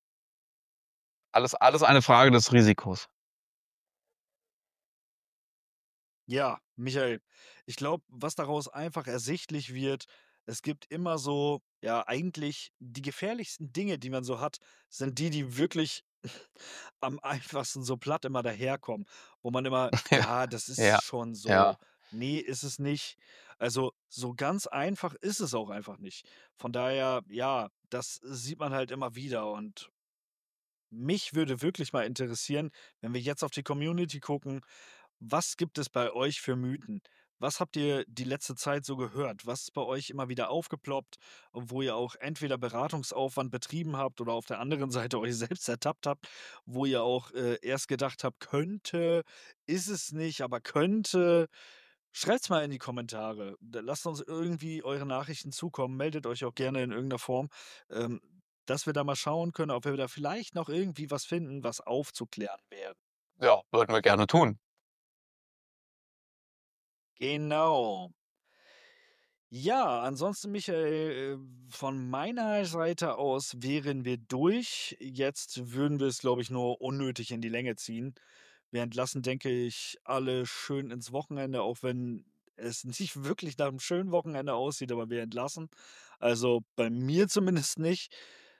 Alles eine Frage des Risikos. Ja, Michael, ich glaube, was daraus einfach ersichtlich wird, es gibt immer so, ja, eigentlich die gefährlichsten Dinge, die man so hat, sind die, die wirklich am einfachsten so platt immer daherkommen, wo man immer, ja, das ist Ja, schon ja. so. Nee, ist es nicht. Also so ganz einfach ist es auch einfach nicht. Von daher, ja, das sieht man halt immer wieder. Und mich würde wirklich mal interessieren, wenn wir jetzt auf die Community gucken, was gibt es bei euch für Mythen? Was habt ihr die letzte Zeit so gehört? Was ist bei euch immer wieder aufgeploppt, wo ihr auch entweder Beratungsaufwand betrieben habt oder auf der anderen Seite euch selbst ertappt habt, wo ihr auch erst gedacht habt, könnte, ist es nicht, aber könnte. Schreibt's mal in die Kommentare. Lasst uns irgendwie eure Nachrichten zukommen. Meldet euch auch gerne in irgendeiner Form, ähm, dass wir da mal schauen können, ob wir da vielleicht noch irgendwie was finden, was aufzuklären wäre. Ja, würden wir gerne tun. Genau. Ja, ansonsten, Michael, von meiner Seite aus wären wir durch. Jetzt würden wir es, glaube ich, nur unnötig in die Länge ziehen. Wir entlassen, denke ich, alle schön ins Wochenende, auch wenn es nicht wirklich nach einem schönen Wochenende aussieht, aber wir entlassen. Also bei mir zumindest nicht.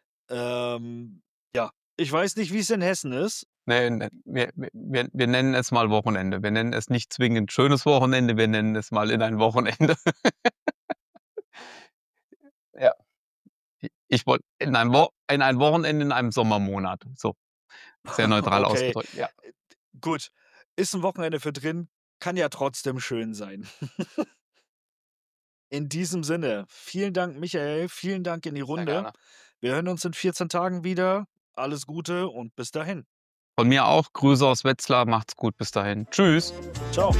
Ja, ich weiß nicht, wie es in Hessen ist. Ne, wir nennen es mal Wochenende. Wir nennen es nicht zwingend schönes Wochenende, wir nennen es mal in ein Wochenende. Ja. Ich wollte in ein Wochenende in einem Sommermonat. So, sehr neutral Okay, ausgedrückt, ja. gut. Ist ein Wochenende für drin, kann ja trotzdem schön sein. In diesem Sinne, vielen Dank, Michael, vielen Dank in die Sehr Runde. gerne. Wir hören uns in 14 Tagen wieder. Alles Gute und bis dahin. Von mir auch Grüße aus Wetzlar. Macht's gut, bis dahin. Tschüss. Ciao.